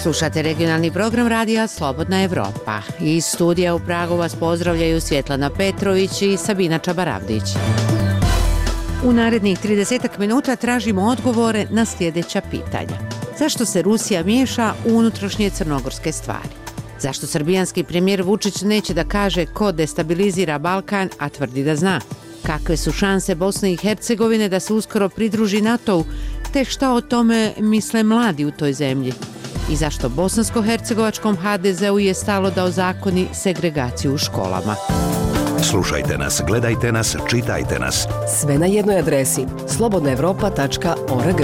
Slušate regionalni program radija Slobodna Evropa. Iz studija u Pragu vas pozdravljaju Svjetlana Petrović i Sabina Čabaravdić. U narednih 30 minuta tražimo odgovore na sljedeća pitanja. Zašto se Rusija miješa u unutrašnje crnogorske stvari? Zašto srbijanski premijer Vučić neće da kaže ko destabilizira Balkan, a tvrdi da zna? Kakve su šanse Bosne i Hercegovine da se uskoro pridruži NATO-u, te šta o tome misle mladi u toj zemlji? I zašto bosansko-hercegovačkom HDZ-u je stalo da ozakoni segregaciju u školama? Slušajte nas, gledajte nas, čitajte nas. Sve na jednoj adresi slobodnaevropa.org.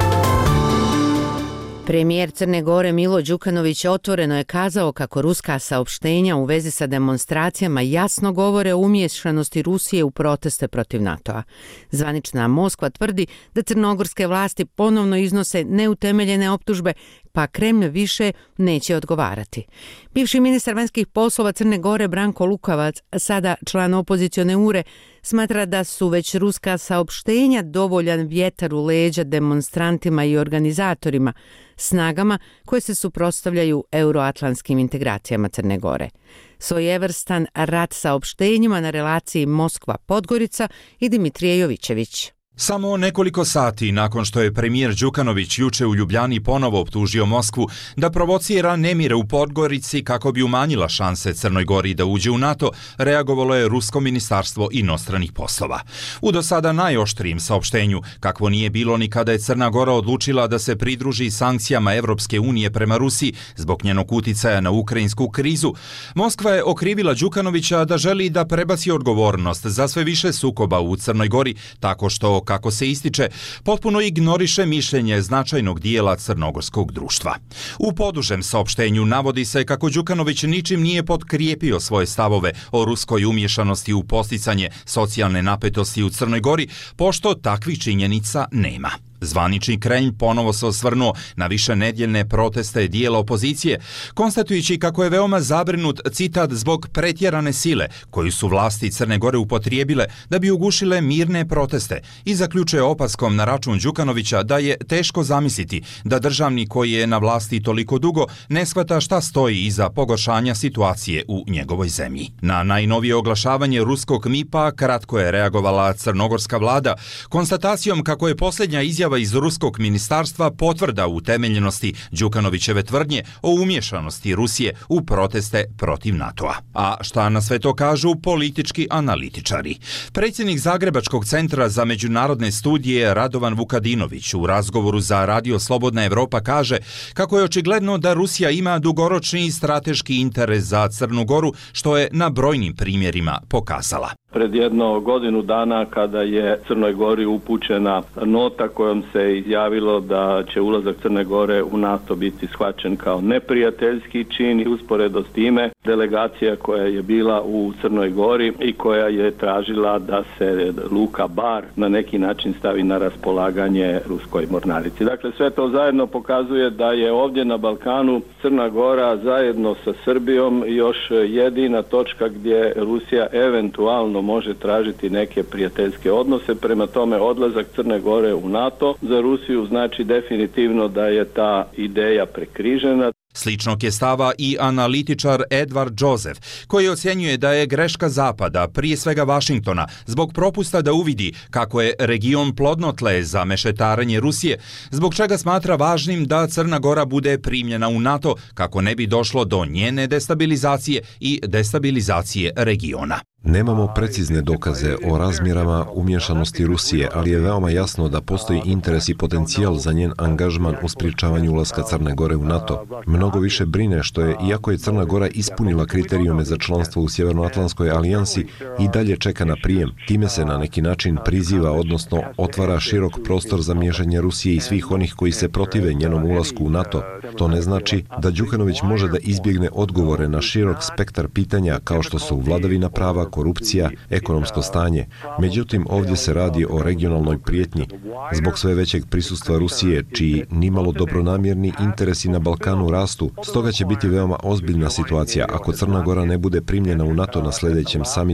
Premijer Crne Gore Milo Đukanović otvoreno je kazao kako ruska saopštenja u vezi sa demonstracijama jasno govore o umiješanosti Rusije u proteste protiv NATO-a. Zvanična Moskva tvrdi da crnogorske vlasti ponovno iznose neutemeljene optužbe, pa Kremlj više neće odgovarati. Bivši ministar vanjskih poslova Crne Gore Branko Lukavac, sada član opozicione URE, smatra da su već ruska saopštenja dovoljan vjetar u leđa demonstrantima i organizatorima, snagama koje se suprotstavljaju euroatlantskim integracijama Crne Gore. Svojevrstan rat saopštenjima na relaciji Moskva-Podgorica i Dimitrije Jovićević. Samo nekoliko sati nakon što je premijer Đukanović juče u Ljubljani ponovo optužio Moskvu da provocira nemire u Podgorici kako bi umanjila šanse Crnoj Gori da uđe u NATO, reagovalo je Rusko ministarstvo inostranih poslova. U do sada najoštrijim saopštenju, kakvo nije bilo ni kada je Crna Gora odlučila da se pridruži sankcijama Evropske unije prema Rusiji zbog njenog uticaja na ukrajinsku krizu, Moskva je okrivila Đukanovića da želi da prebaci odgovornost za sve više sukoba u Crnoj Gori tako što, kako se ističe, potpuno ignoriše mišljenje značajnog dijela crnogorskog društva. U podužem saopštenju navodi se kako Đukanović ničim nije potkrijepio svoje stavove o ruskoj umješanosti u posticanje socijalne napetosti u Crnoj Gori, pošto takvih činjenica nema. Zvanični Kremlj ponovo se osvrnuo na višenedjeljne proteste dijela opozicije, konstatujući kako je veoma zabrinut, citat, zbog pretjerane sile koju su vlasti Crne Gore upotrijebile da bi ugušile mirne proteste, i zaključuje opaskom na račun Đukanovića da je teško zamisliti da državnik koji je na vlasti toliko dugo ne shvata šta stoji iza pogoršanja situacije u njegovoj zemlji. Na najnovije oglašavanje ruskog MIP-a kratko je reagovala crnogorska vlada konstatacijom kako je posljednja izjava iz ruskog ministarstva potvrda utemeljenosti Đukanovićeve tvrdnje o umješanosti Rusije u proteste protiv NATO-a. A šta na sve to kažu politički analitičari? Predsjednik Zagrebačkog centra za međunarodne studije Radovan Vukadinović u razgovoru za Radio Slobodna Evropa kaže kako je očigledno da Rusija ima dugoročni strateški interes za Crnu Goru, što je na brojnim primjerima pokazala. Pred jedno godinu dana kada je Crnoj Gori upućena nota kojom se izjavilo da će ulazak Crne Gore u NATO biti shvaćen kao neprijateljski čin, i usporedo s time delegacija koja je bila u Crnoj Gori i koja je tražila da se luka Bar na neki način stavi na raspolaganje ruskoj mornarici. Dakle, sve to zajedno pokazuje da je ovdje na Balkanu Crna Gora zajedno sa Srbijom još jedina točka gdje Rusija eventualno može tražiti neke prijateljske odnose. Prema tome, odlazak Crne Gore u NATO za Rusiju znači definitivno da je ta ideja prekrižena. Sličnog je stava i analitičar Edward Joseph, koji ocjenjuje da je greška Zapada, prije svega Vašingtona, zbog propusta da uvidi kako je region plodno tle za mešetarenje Rusije, zbog čega smatra važnim da Crna Gora bude primljena u NATO kako ne bi došlo do njene destabilizacije i destabilizacije regiona. Nemamo precizne dokaze o razmjerama umješanosti Rusije, ali je veoma jasno da postoji interes i potencijal za njen angažman u sprječavanju ulaska Crne Gore u NATO. Mnogo više brine što je, iako je Crna Gora ispunila kriterijume za članstvo u Sjevernoatlantskoj alijansi, i dalje čeka na prijem. Time se na neki način priziva, odnosno otvara širok prostor za miješanje Rusije i svih onih koji se protive njenom ulasku u NATO. To ne znači da Đukanović može da izbjegne odgovore na širok spektar pitanja kao što su vladavina prava, korupcija, ekonomsko stanje. Međutim, ovdje se radi o regionalnoj prijetnji. Zbog sve većeg prisustva Rusije, čiji nimalo dobronamjerni interesi na Balkanu rastu, stoga će biti veoma ozbiljna situacija ako Crna Gora ne bude primljena u NATO na sljedećem samitu.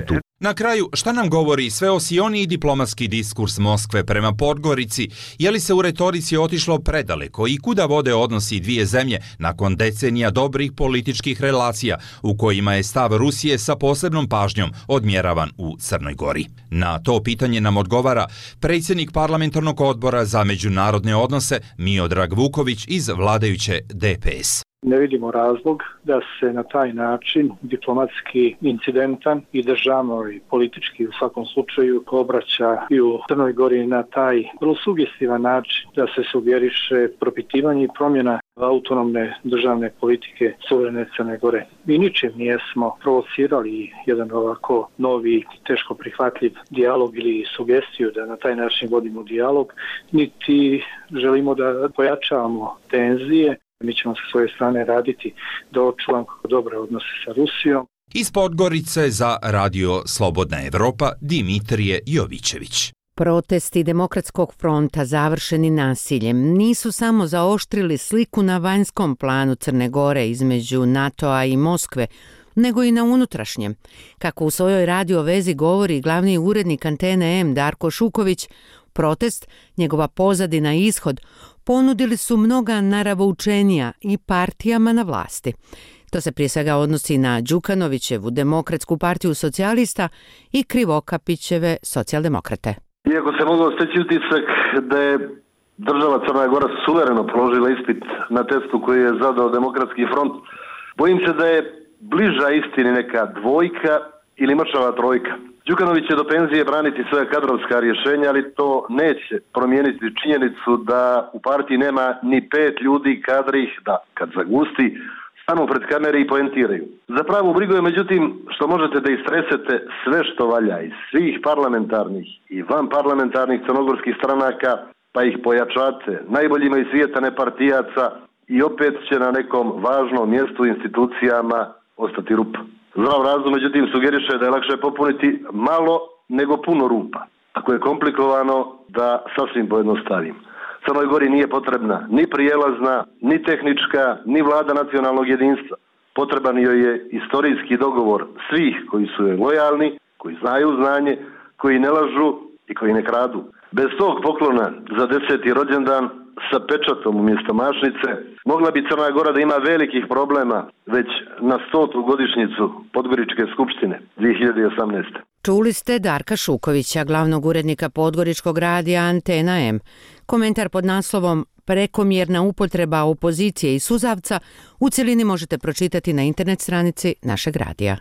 Na kraju, šta nam govori sveosioniji diplomatski diskurs Moskve prema Podgorici, je li se u retorici otišlo predaleko i kuda vode odnosi dvije zemlje nakon decenija dobrih političkih relacija u kojima je stav Rusije sa posebnom pažnjom odmjeravan u Crnoj Gori? Na to pitanje nam odgovara predsjednik parlamentarnog odbora za međunarodne odnose Miodrag Vuković iz vladajuće DPS. Ne vidimo razlog da se na taj način diplomatski incidentan i državno i politički u svakom slučaju obraća i u Crnoj Gori na taj vrlo sugestivan način da se sugeriše propitivanje i promjena autonomne državne politike suverene Crne Gore. Mi ničim nijesmo provocirali jedan ovako novi, teško prihvatljiv dijalog ili sugestiju da na taj način vodimo dijalog, niti želimo da pojačavamo tenzije. Mi ćemo sa svoje strane raditi da očuvamo dobre odnose sa Rusijom. Iz Podgorice za Radio Slobodna Evropa Dimitrije Jovićević. Protesti Demokratskog fronta završeni nasiljem nisu samo zaoštrili sliku na vanjskom planu Crne Gore između NATO-a i Moskve, nego i na unutrašnjem. Kako u svojoj radio vezi govori glavni urednik Antene M Darko Šuković, protest, njegova pozadina i ishod ponudili su mnoga naravoučenija i partijama na vlasti. To se prije svega odnosi na Đukanovićevu Demokratsku partiju socijalista i Krivokapićeve socijaldemokrate. Iako se mogao steći utisak da je država Crna Gora suvereno položila ispit na testu koji je zadao Demokratski front, bojim se da je bliža istini neka dvojka ili mršava trojka. Đukanović će do penzije braniti svoja kadrovska rješenja, ali to neće promijeniti činjenicu da u partiji nema ni 5 ljudi kadrih da, kad zagusti, stanu pred kamere i poentiraju. Za pravu brigu je međutim što možete da istresete sve što valja iz svih parlamentarnih i vanparlamentarnih crnogorskih stranaka, pa ih pojačate najboljima iz svijeta nepartijaca i opet će na nekom važnom mjestu u institucijama ostati rupa. Zdrav razum, međutim, sugeriše da je lakše popuniti malo nego puno rupa. Ako je komplikovano, da sasvim pojednostavim. Crnoj Gori nije potrebna ni prijelazna, ni tehnička, ni vlada nacionalnog jedinstva. Potreban joj je istorijski dogovor svih koji su joj lojalni, koji znaju znanje, koji ne lažu i koji ne kradu. Bez tog poklona za 10. rođendan sa pečatom umjesto mašnice, mogla bi Crna Gora da ima velikih problema već na 100. godišnjicu Podgoričke skupštine 2018. Čuli ste Darka Šukovića, glavnog urednika podgoričkog radija Antena M. Komentar pod naslovom Prekomjerna upotreba opozicije i suzavca u cjelini možete pročitati na internet stranici našeg radija.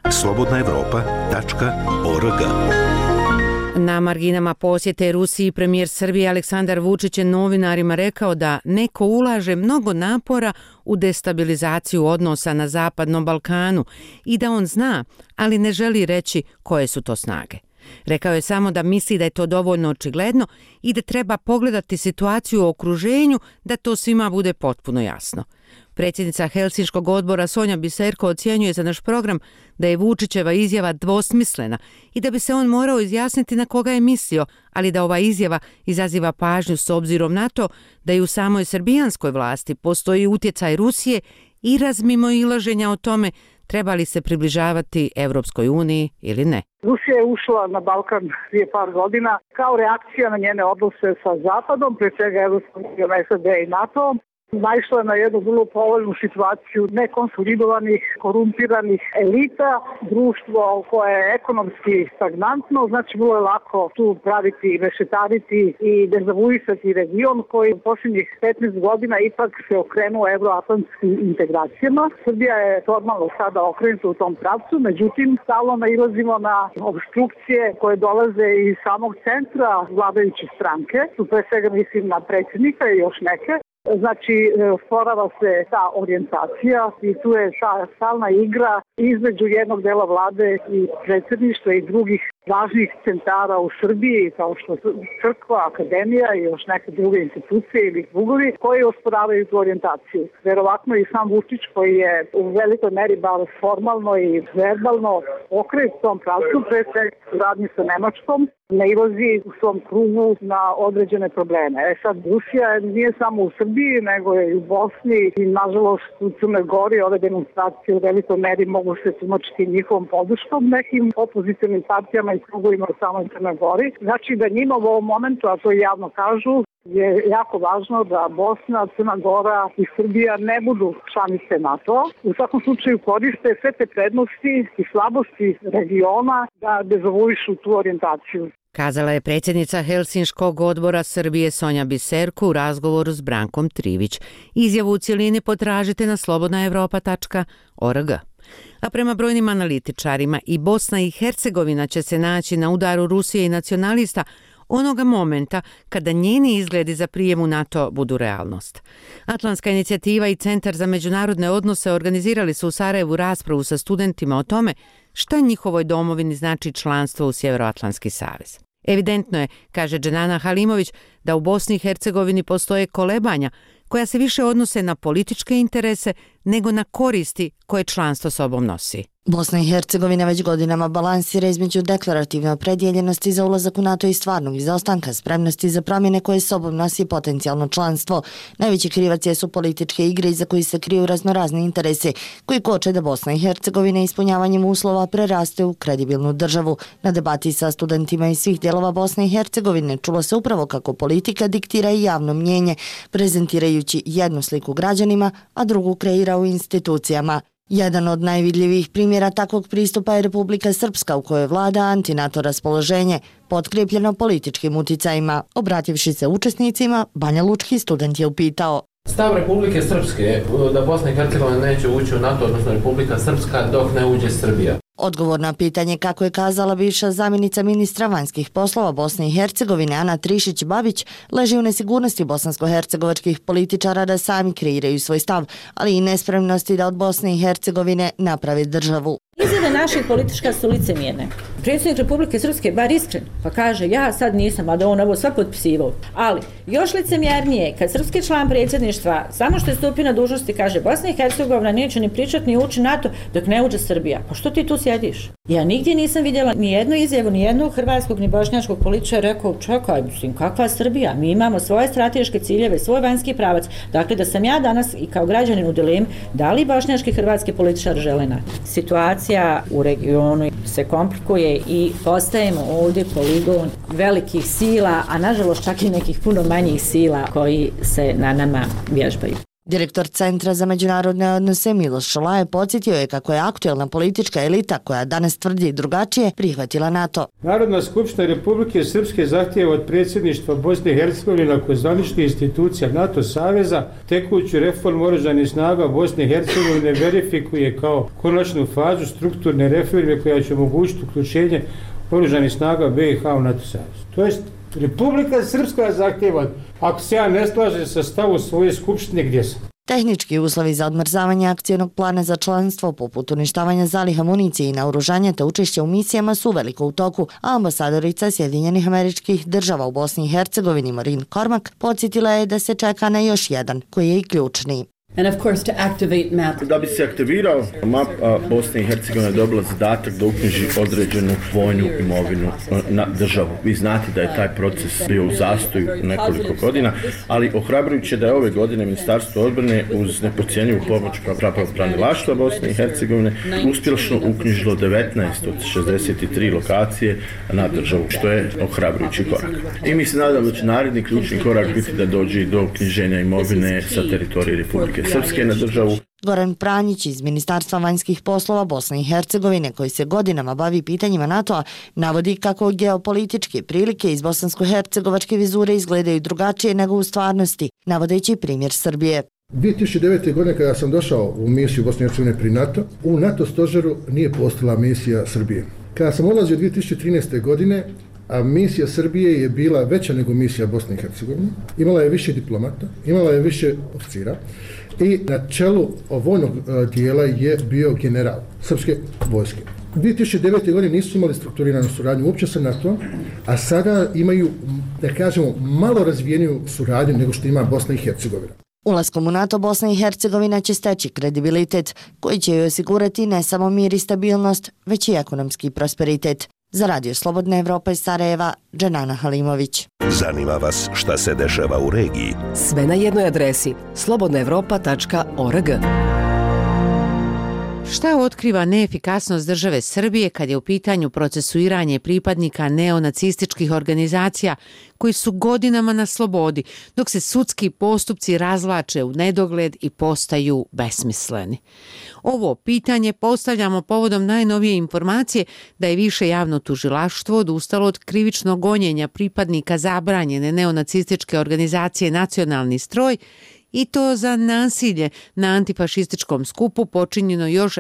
slobodnaevropa.org. Na marginama posjete Rusiji premijer Srbije Aleksandar Vučić je novinarima rekao da neko ulaže mnogo napora u destabilizaciju odnosa na Zapadnom Balkanu i da on zna, ali ne želi reći koje su to snage. Rekao je samo da misli da je to dovoljno očigledno i da treba pogledati situaciju u okruženju da to svima bude potpuno jasno. Predsjednica Helsinškog odbora Sonja Biserko ocjenjuje za naš program da je Vučićeva izjava dvosmislena i da bi se on morao izjasniti na koga je mislio, ali da ova izjava izaziva pažnju s obzirom na to da i u samoj srbijanskoj vlasti postoji utjecaj Rusije i razmimoilaženja o tome treba li se približavati Europskoj uniji ili ne. Rusija je ušla na Balkan prije par godina kao reakcija na njene odnose sa Zapadom, prije svega Europskom unijom, SAD i NATO-om. Naišla je na jednu vrlo povoljnu situaciju nekonsolidovanih, korumpiranih elita, društvo koje je ekonomski stagnantno, znači bilo je lako tu praviti, mešetariti i dezavuisati region koji u posljednjih 15 godina ipak se okrenuo evroatlantskim integracijama. Srbija je formalno sada okrenuta u tom pravcu, međutim stalno nailazimo na obstrukcije koje dolaze iz samog centra vladajuće stranke, tu pre svega mislim na predsjednika i još neke. Znači, sporava se ta orijentacija i tu je ta stalna igra između jednog dela vlade i predsjedništva i drugih važnih centara u Srbiji, kao što su crkva, akademija i još neke druge institucije ili klubovi koji osporavaju tu orijentaciju. Verovatno i sam Vučić koji je u velikoj meri bar formalno i verbalno okrenut tom pravcu, pre svega radnji sa Nemačkom, nailazi u svom krugu na određene probleme. Sad, Rusija nije samo u Srbiji, nego je i u Bosni i, nažalost, u Crnoj Gori ove demonstracije u velikoj meri mogu se tumačiti njihovom podrškom nekim opozicionim partijama i krugovima u samoj Crnoj Gori. Znači da njima u ovom momentu, a to javno kažu, je jako važno da Bosna, Crna Gora i Srbija ne budu članice NATO. U svakom slučaju koriste sve te prednosti i slabosti regiona da dezavuišu tu orijentaciju. Kazala je predsjednica Helsinškog odbora Srbije Sonja Biserko u razgovoru s Brankom Trivić. Izjavu u cjelini potražite na slobodnaevropa.org. A prema brojnim analitičarima i Bosna i Hercegovina će se naći na udaru Rusije i nacionalista onoga momenta kada njeni izgledi za prijem u NATO budu realnost. Atlantska inicijativa i Centar za međunarodne odnose organizirali su u Sarajevu raspravu sa studentima o tome šta njihovoj domovini znači članstvo u Sjevernoatlantski savez. Evidentno je, kaže Dženana Halimović, da u Bosni i Hercegovini postoje kolebanja koja se više odnose na političke interese nego na koristi koje članstvo sobom nosi. Bosna i Hercegovina već godinama balansira između deklarativne opredjeljenosti za ulazak u NATO i stvarnog izostanka spremnosti za promjene koje sobom nosi potencijalno članstvo. Najveći krivac jesu političke igre iza koji se kriju raznorazni interesi koji koče da Bosna i Hercegovina ispunjavanjem uslova preraste u kredibilnu državu. Na debati sa studentima iz svih dijelova Bosne i Hercegovine čulo se upravo kako politika diktira i javno mnjenje, prezentirajući jednu sliku građanima, a drugu kreira u institucijama. Jedan od najvidljivijih primjera takvog pristupa je Republika Srpska u kojoj vlada antinato raspoloženje, potkrepljeno političkim uticajima. Obrativši se učesnicima, Banja Lučki student je upitao: Stav Republike Srpske da Bosna i Hercegovina neće ući u NATO, odnosno Republika Srpska, dok ne uđe Srbija. Odgovor na pitanje, kako je kazala bivša zamjenica ministra vanjskih poslova Bosne i Hercegovine Ana Trišić-Babić, leži u nesigurnosti bosansko-hercegovačkih političara da sami kreiraju svoj stav, ali i nespremnosti da od Bosne i Hercegovine naprave državu. Izjave naših politička su licemjerne. Predsjednik Republike Srpske bar iskren, pa kaže ja sad nisam, a da on ovo sve potpisivao. Ali još licemjernije kad srpski član predsjedništva samo što je stupio na dužnosti kaže Bosna i Hercegovina neće ni pričati ni ući NATO dok ne uđe Srbija. Pa što ti tu sjediš? Ja nigdje nisam vidjela ni jednu izjavu, ni jednog hrvatskog ni bošnjačkog političara rekao čekaj, mislim, kakva Srbija? Mi imamo svoje strateške ciljeve, svoj vanjski pravac. Dakle, da sam ja danas i kao građanin u dilemi da li bošnjački i hrvatski političar žele NATO. Situacija u regionu se komplikuje i postajemo ovdje poligon velikih sila, a nažalost čak i nekih puno manjih sila koji se na nama vježbaju. Direktor Centra za međunarodne odnose Miloš Šolaje podsjetio je kako je aktuelna politička elita, koja danas tvrdi drugačije, prihvatila NATO. Narodna skupština Republike Srpske zahtijeva od predsjedništva Bosne i Hercegovine kao zvaničnih institucija NATO saveza tekuću reformu oružanih snaga Bosne i Hercegovine verifikuje kao konačnu fazu strukturne reforme koja će omogućiti uključenje oružanih snaga BiH u NATO savez. To jest Republika Srpska zahtijeva, ako se ja ne slažem sa stavom svoje skupštine, gdje sam. Tehnički uslovi za odmrzavanje akcijnog plana za članstvo, poput uništavanja zaliha municije i naoružanja te učešća u misijama, su veliko u toku, a ambasadorica Sjedinjenih Američkih Država u Bosni i Hercegovini Marin Cormack podsjetila je da se čeka na još jedan, koji je i ključni. And of course to activate MAP. Da bi se aktivirao MAP, Bosna i Hercegovina je dobila zadatak da uknjiži određenu vojnu imovinu na državu. Vi znate da je taj proces bio u zastoju nekoliko godina, ali ohrabrujuće da je ove godine Ministarstvo odbrane uz neprocjenjivu pomoć pravobranilaštva Bosne i Hercegovine uspješno uknjižilo 19 od 63 lokacije na državu, što je ohrabrujući korak. I mi se nadamo da će naredni ključni korak biti da dođe do uknjiženja imovine sa teritorije Republike Srpske na državu. Goran Pranjić iz Ministarstva vanjskih poslova Bosne i Hercegovine, koji se godinama bavi pitanjima NATO-a, navodi kako geopolitičke prilike iz bosansko-hercegovačke vizure izgledaju drugačije nego u stvarnosti, navodeći primjer Srbije. 2009. godine kada sam došao u misiju Bosne i Hercegovine pri NATO, u NATO stožeru nije postojala misija Srbije. Kada sam ulazio 2013. godine, a misija Srbije je bila veća nego misija Bosne i Hercegovine, imala je više diplomata, imala je više oficira i na čelu vojnog dijela je bio general srpske vojske. 2009. godine nisu imali strukturiranu suradnju uopće sa NATO, a sada imaju, da kažemo, malo razvijeniju suradnju nego što ima Bosna i Hercegovina. Ulaskom u NATO Bosna i Hercegovina će steći kredibilitet koji će joj osigurati ne samo mir i stabilnost, već i ekonomski prosperitet. Za Radio Slobodna Evropa iz Sarajeva, Dženana Halimović. Zanima vas šta se dešava u regiji? Sve na jednoj adresi slobodnaevropa.org. Šta otkriva neefikasnost države Srbije kad je u pitanju procesuiranje pripadnika neonacističkih organizacija koji su godinama na slobodi, dok se sudski postupci razvlače u nedogled i postaju besmisleni? Ovo pitanje postavljamo povodom najnovije informacije da je Više javno tužilaštvo odustalo od krivičnog gonjenja pripadnika zabranjene neonacističke organizacije Nacionalni stroj i to za nasilje na antifašističkom skupu počinjeno još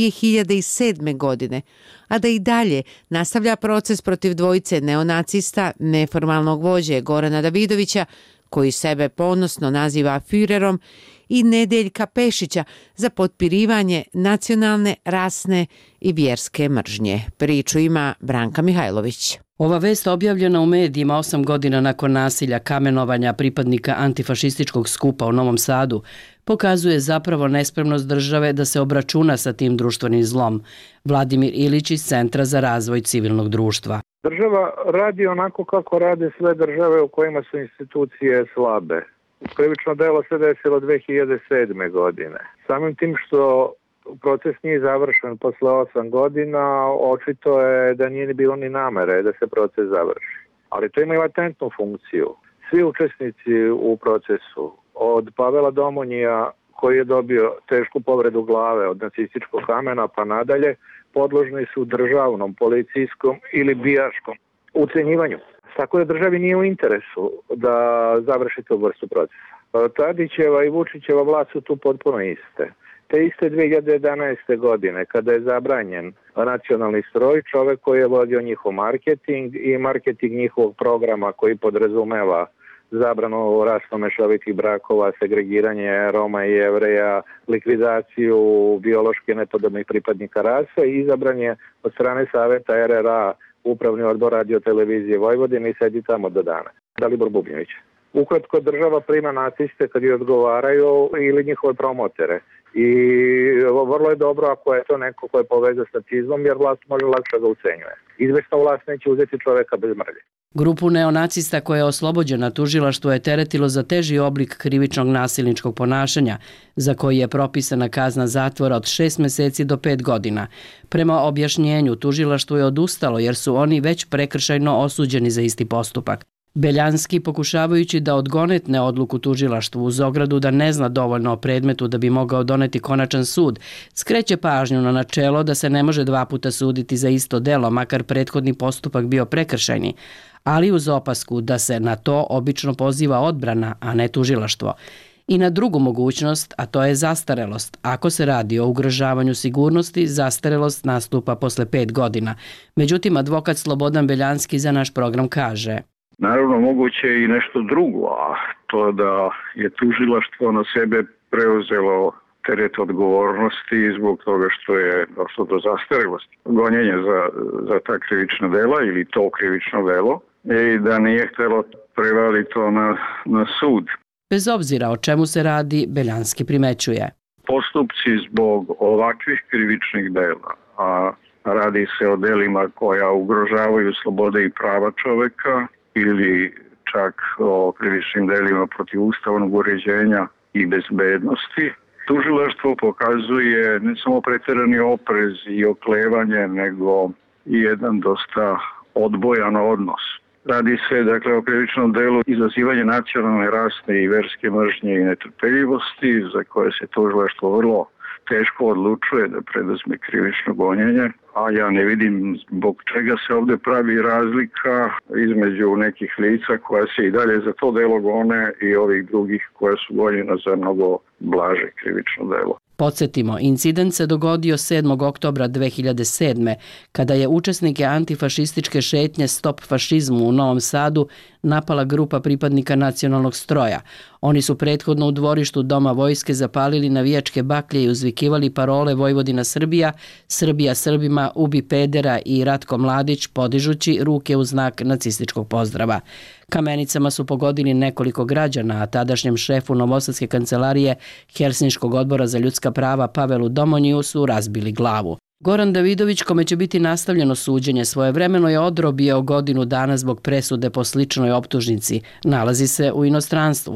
2007. godine, a da i dalje nastavlja proces protiv dvojice neonacista, neformalnog vođe Gorana Davidovića, koji sebe ponosno naziva Führerom, i Nedeljka Pešića za potpirivanje nacionalne, rasne i vjerske mržnje. Priču ima Branka Mihajlović. Ova vest objavljena u medijima 8 godina nakon nasilja kamenovanja pripadnika antifašističkog skupa u Novom Sadu pokazuje zapravo nespremnost države da se obračuna sa tim društvenim zlom. Vladimir Ilić iz Centra za razvoj civilnog društva. Država radi onako kako rade sve države u kojima su institucije slabe. Krivično delo se desilo 2007. godine. Samim tim što proces nije završen posle 8 godina, očito je da nije bilo ni namere da se proces završi. Ali to ima i latentnu funkciju. Svi učesnici u procesu, od Pavela Domonjija koji je dobio tešku povredu glave od nacističkog kamena pa nadalje, podložni su državnom, policijskom ili bijaškom ucenjivanju. Tako da državi nije u interesu da završi tu vrstu procesa. Tadićeva i Vučićeva vlast su tu potpuno iste. Te iste 2011. godine, kada je zabranjen Nacionalni stroj, čovek koji je vodio njihov marketing i marketing njihovog programa koji podrazumeva zabranu rasno mešovitih brakova, segregiranje Roma i Jevreja, likvizaciju biološki nepodobnih pripadnika rase i izabran je od strane Saveta RRA Upravni odbor Radio televizije Vojvodine i sedi tamo do dana. Dalibor Bubnjević. Ukratko, država prima naciste kad je odgovaraju ili njihove promotere. I vrlo je dobro ako je to neko ko je povezan s nacizmom, jer vlast može lakše ga ucenjuje. Izvesna vlast neće uzeti čoveka bez mrlje. Grupu neonacista koja je oslobođena tužilaštvo je teretilo za teži oblik krivičnog nasilničkog ponašanja, za koji je propisana kazna zatvora od 6 meseci do 5 godina. Prema objašnjenju, tužilaštvo je odustalo jer su oni već prekršajno osuđeni za isti postupak. Beljanski, pokušavajući da odgonetne odluku tužilaštvu uz ogradu da ne zna dovoljno o predmetu da bi mogao doneti konačan sud, skreće pažnju na načelo da se ne može 2 puta suditi za isto delo, makar prethodni postupak bio prekršajni, ali uz opasku da se na to obično poziva odbrana, a ne tužilaštvo. I na drugu mogućnost, a to je zastarelost. Ako se radi o ugrožavanju sigurnosti, zastarelost nastupa posle 5 godina. Međutim, advokat Slobodan Beljanski za naš program kaže: Naravno, moguće je i nešto drugo, a to da je tužilaštvo na sebe preuzelo teret odgovornosti zbog toga što je došlo do zastarelosti, gonjenja za ta krivična dela ili to krivično delo, i da nije htjelo prevaliti to na sud. Bez obzira o čemu se radi, Beljanski primećuje: Postupci zbog ovakvih krivičnih dela, a radi se o delima koja ugrožavaju slobode i prava čoveka, ili čak o krivičnim delima protiv ustavnog uređenja i bezbednosti, tužilaštvo pokazuje ne samo preterani oprez i oklevanje, nego i jedan dosta odbojan odnos. Radi se dakle o krivičnom delu izazivanje nacionalne, rasne i verske mržnje i netrpeljivosti, za koje se tužilaštvo vrlo teško odlučuje da preduzme krivično gonjenje, a ja ne vidim zbog čega se ovdje pravi razlika između nekih lica koja se i dalje za to delo gone i ovih drugih koja su gonjena za mnogo blaže krivično delo. Podsjetimo, incident se dogodio 7. oktobra 2007. kada je učesnike antifašističke šetnje Stop fašizmu u Novom Sadu napala grupa pripadnika Nacionalnog stroja. Oni su prethodno u dvorištu Doma vojske zapalili navijačke baklje i uzvikivali parole Vojvodina Srbija, Srbija Srbima, ubi pedera i Ratko Mladić, podižući ruke u znak nacističkog pozdrava. Kamenicama su pogodili nekoliko građana, a tadašnjem šefu Novosadske kancelarije Helsinškog odbora za ljudska prava Pavelu Domonjiju su razbili glavu. Goran Davidović, kome će biti nastavljeno suđenje, svojevremeno je odrobio 1 godinu dana zbog presude po sličnoj optužnici. Nalazi se u inostranstvu.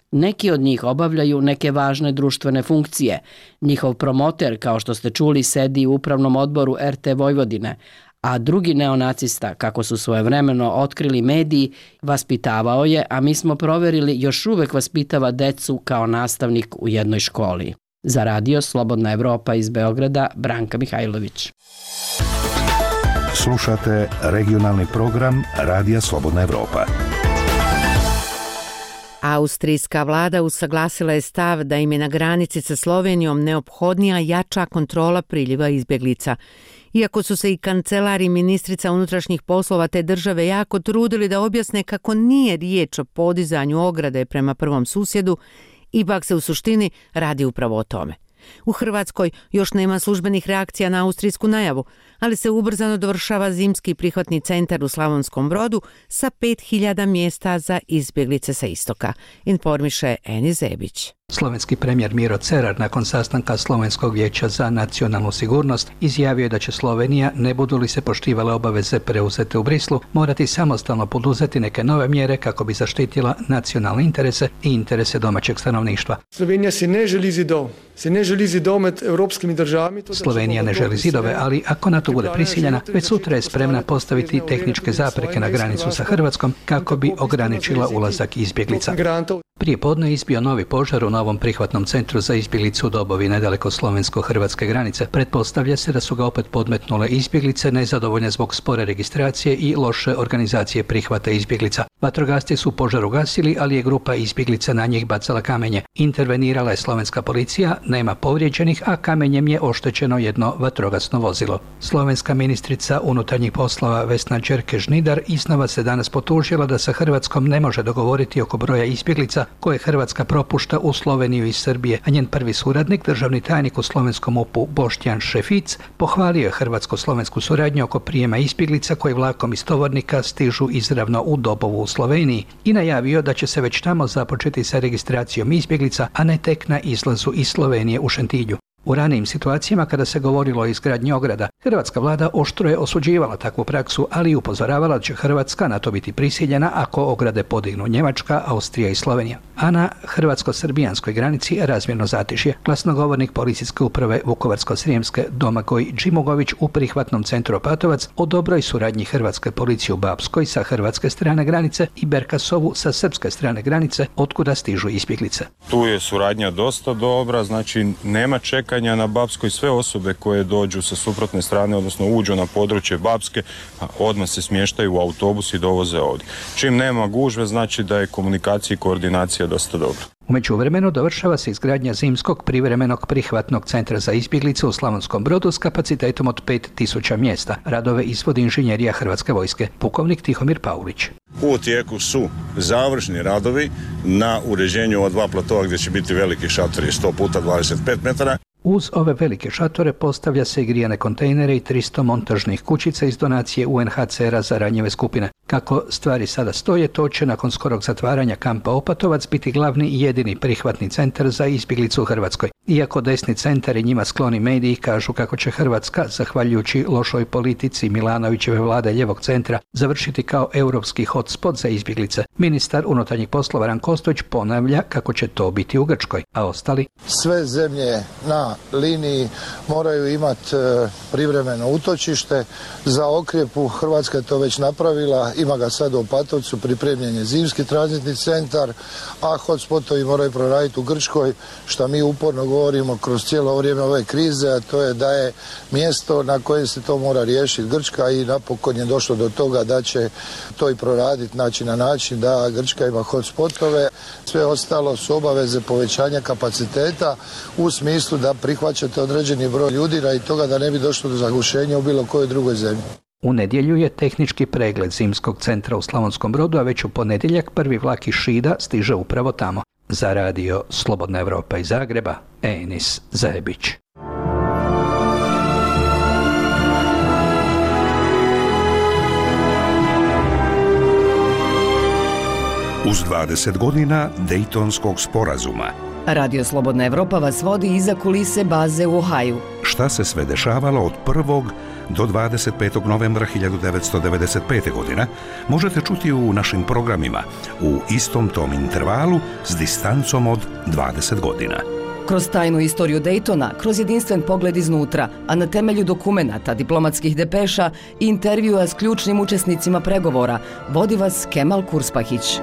Neki od njih obavljaju neke važne društvene funkcije. Njihov promoter, kao što ste čuli, sedi u upravnom odboru RT Vojvodine, a drugi neonacista, kako su svojevremeno otkrili mediji, vaspitavao je, a mi smo proverili, još uvek vaspitava decu kao nastavnik u jednoj školi. Za radio Slobodna Evropa iz Beograda, Branka Mihajlović. Slušate regionalni program Radija Slobodna Evropa. Austrijska vlada usaglasila je stav da im je na granici sa Slovenijom neophodnija jača kontrola priliva izbjeglica. Iako su se i kancelar i ministrica unutrašnjih poslova te države jako trudili da objasne kako nije riječ o podizanju ograde prema prvom susjedu, ipak se u suštini radi upravo o tome. U Hrvatskoj još nema službenih reakcija na austrijsku najavu, ali se ubrzano dovršava zimski prihvatni centar u Slavonskom Brodu sa 5000 mjesta za izbjeglice sa istoka, informiše Eni Zebić. Slovenski premijer Miro Cerar nakon sastanka Slovenskog vijeća za nacionalnu sigurnost izjavio je da će Slovenija, ne budu li se poštivale obaveze preuzete u Brislu, morati samostalno poduzeti neke nove mjere kako bi zaštitila nacionalne interese i interese domaćeg stanovništva. Slovenija se ne želi zidov med evropskimi državami. Slovenija ne želi zidove, ali ako na to bude prisiljena, već sutra je spremna postaviti tehničke zapreke na granicu sa Hrvatskom kako bi ograničila ulazak izbjeglica. Prije podne izbio novi požar u novom prihvatnom centru za izbjeglicu u Dobovi nedaleko slovensko-hrvatske granice. Pretpostavlja se da su ga opet podmetnule izbjeglice nezadovoljne zbog spore registracije i loše organizacije prihvata izbjeglica. Vatrogasci su požar ugasili, ali je grupa izbjeglica na njih bacala kamenje. Intervenirala je slovenska policija, nema povrijeđenih, a kamenjem je oštećeno jedno vatrogasno vozilo. Slovenska ministrica unutarnjih poslova Vesna Đerke-Žnidar iznova se danas potužila da sa Hrvatskom ne može dogovoriti oko broja izbjeglica koje Hrvatska propušta u Sloveniju iz Srbije, a njen prvi suradnik, državni tajnik u slovenskom MUP-u Boštjan Šefic, pohvalio je hrvatsko-slovensku suradnju oko prijema izbjeglica koji vlakom iz Tovornika stižu izravno u Dobovu u Sloveniji i najavio da će se već tamo započeti sa registracijom izbjeglica, a ne tek na izlazu iz Slovenije u Šentilju. U ranijim situacijama kada se govorilo o izgradnji ograda, hrvatska vlada oštro je osuđivala takvu praksu, ali i upozoravala da će Hrvatska na to biti prisiljena ako ograde podignu Njemačka, Austrija i Slovenija. A na hrvatsko-srbijanskoj granici razmjerno zatišje. Glasnogovornik policijske uprave Vukovarsko-srijemske Domagoj Džimugović u prihvatnom centru Opatovac o dobroj suradnji hrvatske policije u Bapskoj sa hrvatske strane granice i Berkasovu sa srpske strane granice, otkuda stižu izbjeglice. Tu je suradnja dosta dobra, znači nema čekanja na Bapskoj, sve osobe koje dođu sa suprotne strane, odnosno uđu na područje Bapske, odmah se smještaju u autobus i dovoze ovdje. Čim nema gužve, znači da je komunikacija i koordinacija dosta dobra. U međuvremenu dovršava se izgradnja zimskog privremenog prihvatnog centra za izbjeglice u Slavonskom Brodu s kapacitetom od 5000 mjesta. Radove izvodi inženjerija Hrvatske vojske, pukovnik Tihomir Paulić. U tijeku su završni radovi na uređenju od 2 platova gdje će biti veliki šatori 100 puta 25 metara. Uz ove velike šatore postavlja se i grijane kontejnere i 300 montažnih kućica iz donacije UNHCR-a za ranjive skupine. Kako stvari sada stoje, to će nakon skorog zatvaranja kampa Opatovac biti glavni i jedini prihvatni centar za izbjeglicu u Hrvatskoj. Iako desni centar i njima skloni mediji kažu kako će Hrvatska, zahvaljujući lošoj politici Milanovićeve vlade ljevog centra, završiti kao europski hotspot za izbjeglice, ministar unutarnjih poslova Ranko Ostojić ponavlja kako će to biti u Grčkoj, a ostali? Sve zemlje na liniji moraju imati privremeno utočište za okrjepu. Hrvatska je to već napravila, ima ga sad u Opatovcu, pripremljen je zimski tranzitni centar, a hotspotovi moraju proraditi u Grčkoj, što mi uporno govorimo kroz cijelo vrijeme ove krize, a to je da je mjesto na kojem se to mora riješiti Grčka i napokon je došlo do toga da će to i proraditi, znači na način da Grčka ima hotspotove. Sve ostalo su obaveze povećanja kapaciteta u smislu da prihvaćate određeni broj ljudi radi toga da ne bi došlo do zagušenja u bilo kojoj drugoj zemlji. U nedjelju je tehnički pregled zimskog centra u Slavonskom Brodu, a već u ponedjeljak prvi vlak iz Šida stiže upravo tamo. Za radio Slobodna Evropa iz Zagreba, Enis Zajebić. Uz 20 godina Dejtonskog sporazuma. Radio Slobodna Evropa vas vodi iza kulise baze u Ohaju. šta se sve dešavalo od 1. do 25. novembra 1995. godine možete čuti u našim programima u istom tom intervalu s distancom od 20 godina. Kroz tajnu istoriju Daytona, kroz jedinstven pogled iznutra, a na temelju dokumenata, diplomatskih depeša i intervjua s ključnim učesnicima pregovora, vodi vas Kemal Kurspahić.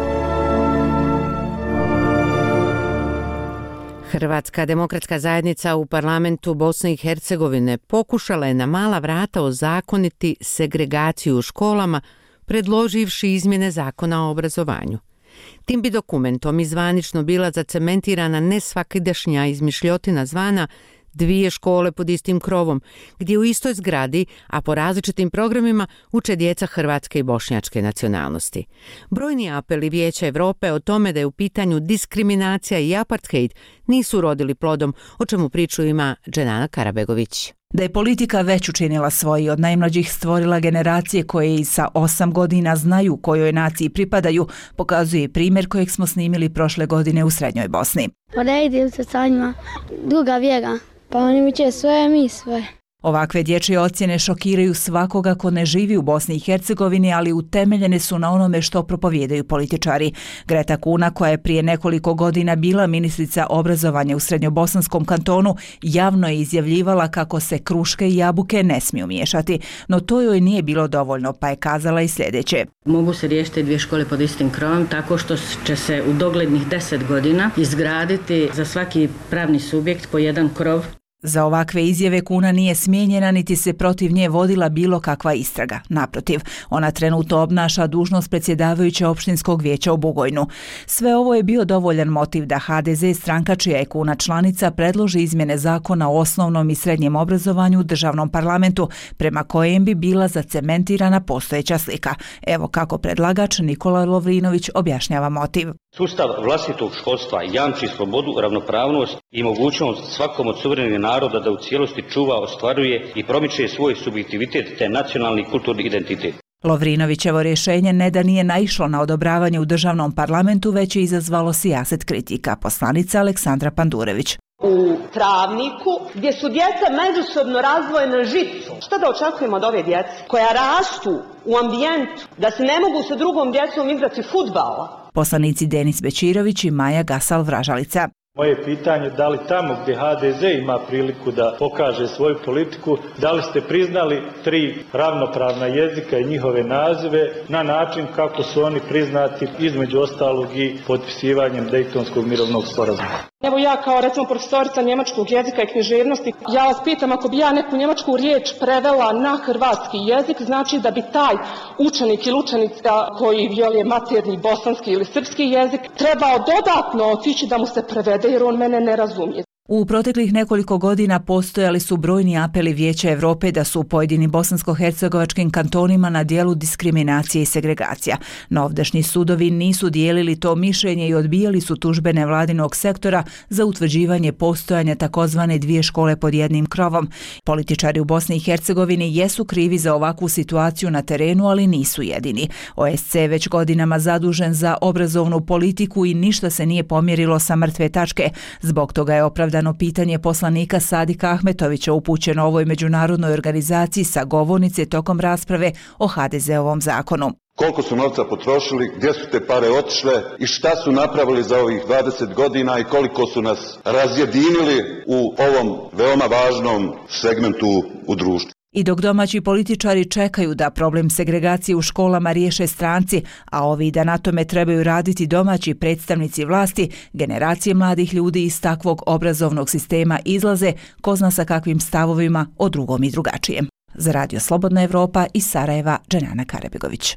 Hrvatska demokratska zajednica u parlamentu Bosne i Hercegovine pokušala je na mala vrata ozakoniti segregaciju u školama, predloživši izmjene zakona o obrazovanju. Tim bi dokumentom izvanično bila zacementirana nesvakidašnja izmišljotina zvana dvije škole pod istim krovom, gdje u istoj zgradi, a po različitim programima, uče djeca hrvatske i bošnjačke nacionalnosti. Brojni apeli Vijeća Europe o tome da je u pitanju diskriminacija i apartheid nisu rodili plodom, o čemu priču ima Dženana Karabegović. Da je politika već učinila svoji, od najmlađih stvorila generacije koje i sa 8 godina znaju kojoj naciji pripadaju, pokazuje primjer kojeg smo snimili prošle godine u Srednjoj Bosni. Poredim se sa njima, druga vjera, pa oni uče svoje, mi svoje. Ovakve dječje ocjene šokiraju svakoga ko ne živi u Bosni i Hercegovini, ali utemeljene su na onome što propovijedaju političari. Greta Kuna, koja je prije nekoliko godina bila ministrica obrazovanja u Srednjobosanskom kantonu, javno je izjavljivala kako se kruške i jabuke ne smiju miješati, no to joj nije bilo dovoljno, pa je kazala i sljedeće. Mogu se riješiti dvije škole pod istim krovom tako što će se u doglednih 10 godina izgraditi za svaki pravni subjekt po jedan krov. Za ovakve izjave Kuna nije smijenjena niti se protiv nje vodila bilo kakva istraga. Naprotiv, ona trenutno obnaša dužnost predsjedavajuće opštinskog vijeća u Bugojnu. Sve ovo je bio dovoljan motiv da HDZ, stranka čija je Kuna članica, predloži izmjene zakona o osnovnom i srednjem obrazovanju u državnom parlamentu, prema kojem bi bila zacementirana postojeća slika. Evo kako predlagač Nikola Lovrinović objašnjava motiv. Sustav vlastitog školstva jamči slobodu, ravnopravnost i mogućnost svakom od suverenih naroda da u cijelosti čuva, ostvaruje i promiče svoj subjektivitet te nacionalni i kulturni identitet. Lovrinovićevo rješenje ne da nije naišlo na odobravanje u državnom parlamentu, već je izazvalo sijaset kritika, poslanica Aleksandra Pandurević. U travniku gdje su djeca međusobno razdvojena žicom. Šta da očekujemo od ove djece koja rastu u ambijentu da se ne mogu sa drugom djecom igrati fudbala? Poslanici Denis Bečirović i Maja Gasal-Vražalica. Moje pitanje, da li tamo gdje HDZ ima priliku da pokaže svoju politiku, da li ste priznali 3 ravnopravna jezika i njihove nazive na način kako su oni priznati, između ostalog i potpisivanjem Dejtonskog mirovnog sporazuma? Evo ja kao recimo profesorica njemačkog jezika i književnosti, ja vas pitam, ako bi ja neku njemačku riječ prevela na hrvatski jezik, znači da bi taj učenik ili učenica koji je maternji bosanski ili srpski jezik trebao dodatno otići da mu se prevede jer on mene ne razumije. U proteklih nekoliko godina postojali su brojni apeli Vijeća Europe da su u pojedinim bosansko-hercegovačkim kantonima na dijelu diskriminacije i segregacija. No ovdašnji sudovi nisu dijelili to mišljenje i odbijali su tužbe nevladinog sektora za utvrđivanje postojanja takozvane dvije škole pod jednim krovom. Političari u Bosni i Hercegovini jesu krivi za ovakvu situaciju na terenu, ali nisu jedini. OSC je već godinama zadužen za obrazovnu politiku i ništa se nije pomjerilo sa mrtve tačke. Zbog toga je opravdano pitanje poslanika Sadika Ahmetovića upućeno ovoj međunarodnoj organizaciji sa govornice tokom rasprave o HDZ-ovom zakonu. Koliko su novca potrošili, gdje su te pare otišle i šta su napravili za ovih 20 godina i koliko su nas razjedinili u ovom veoma važnom segmentu u društvu. I dok domaći političari čekaju da problem segregacije u školama riješe stranci, a ovi da na tome trebaju raditi domaći predstavnici vlasti, generacije mladih ljudi iz takvog obrazovnog sistema izlaze, ko zna sa kakvim stavovima o drugom i drugačijem. Za Radio Slobodna Evropa iz Sarajeva, Dženana Karabegović.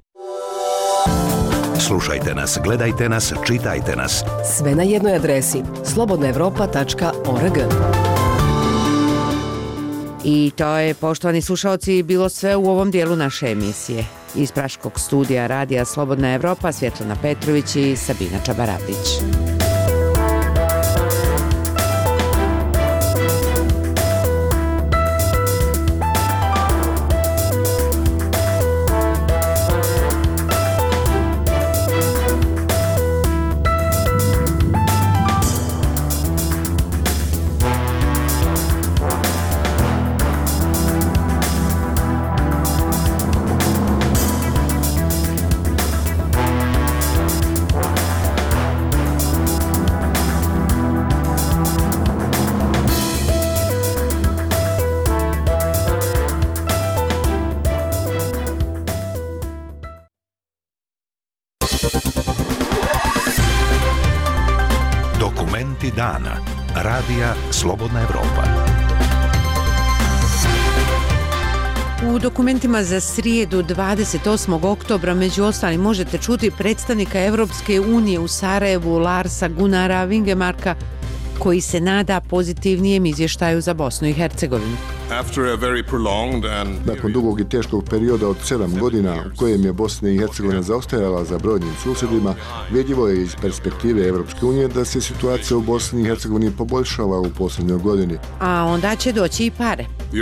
Slušajte nas, gledajte nas, čitajte nas. Sve na jednoj adresi slobodnaevropa.org. I to je, poštovani slušalci, bilo sve u ovom dijelu naše emisije. Iz praškog studija Radija Slobodna Evropa, Svjetlana Petrović i Sabina Čabarabić. Dokumenti dana. Radija Slobodna Evropa. U dokumentima za srijedu 28. oktobra među ostalim možete čuti predstavnika Evropske unije u Sarajevu Larsa Gunnara Vingemarka koji se nada pozitivnijem izvještaju za Bosnu i Hercegovinu. Nakon dugog i teškog perioda od 7 godina u kojem je Bosna i Hercegovina zaostajala za brojnim susjedima, vidljivo je iz perspektive Evropske unije da se situacija u Bosni i Hercegovini poboljšala u posljednjoj godini. A onda će doći i pare.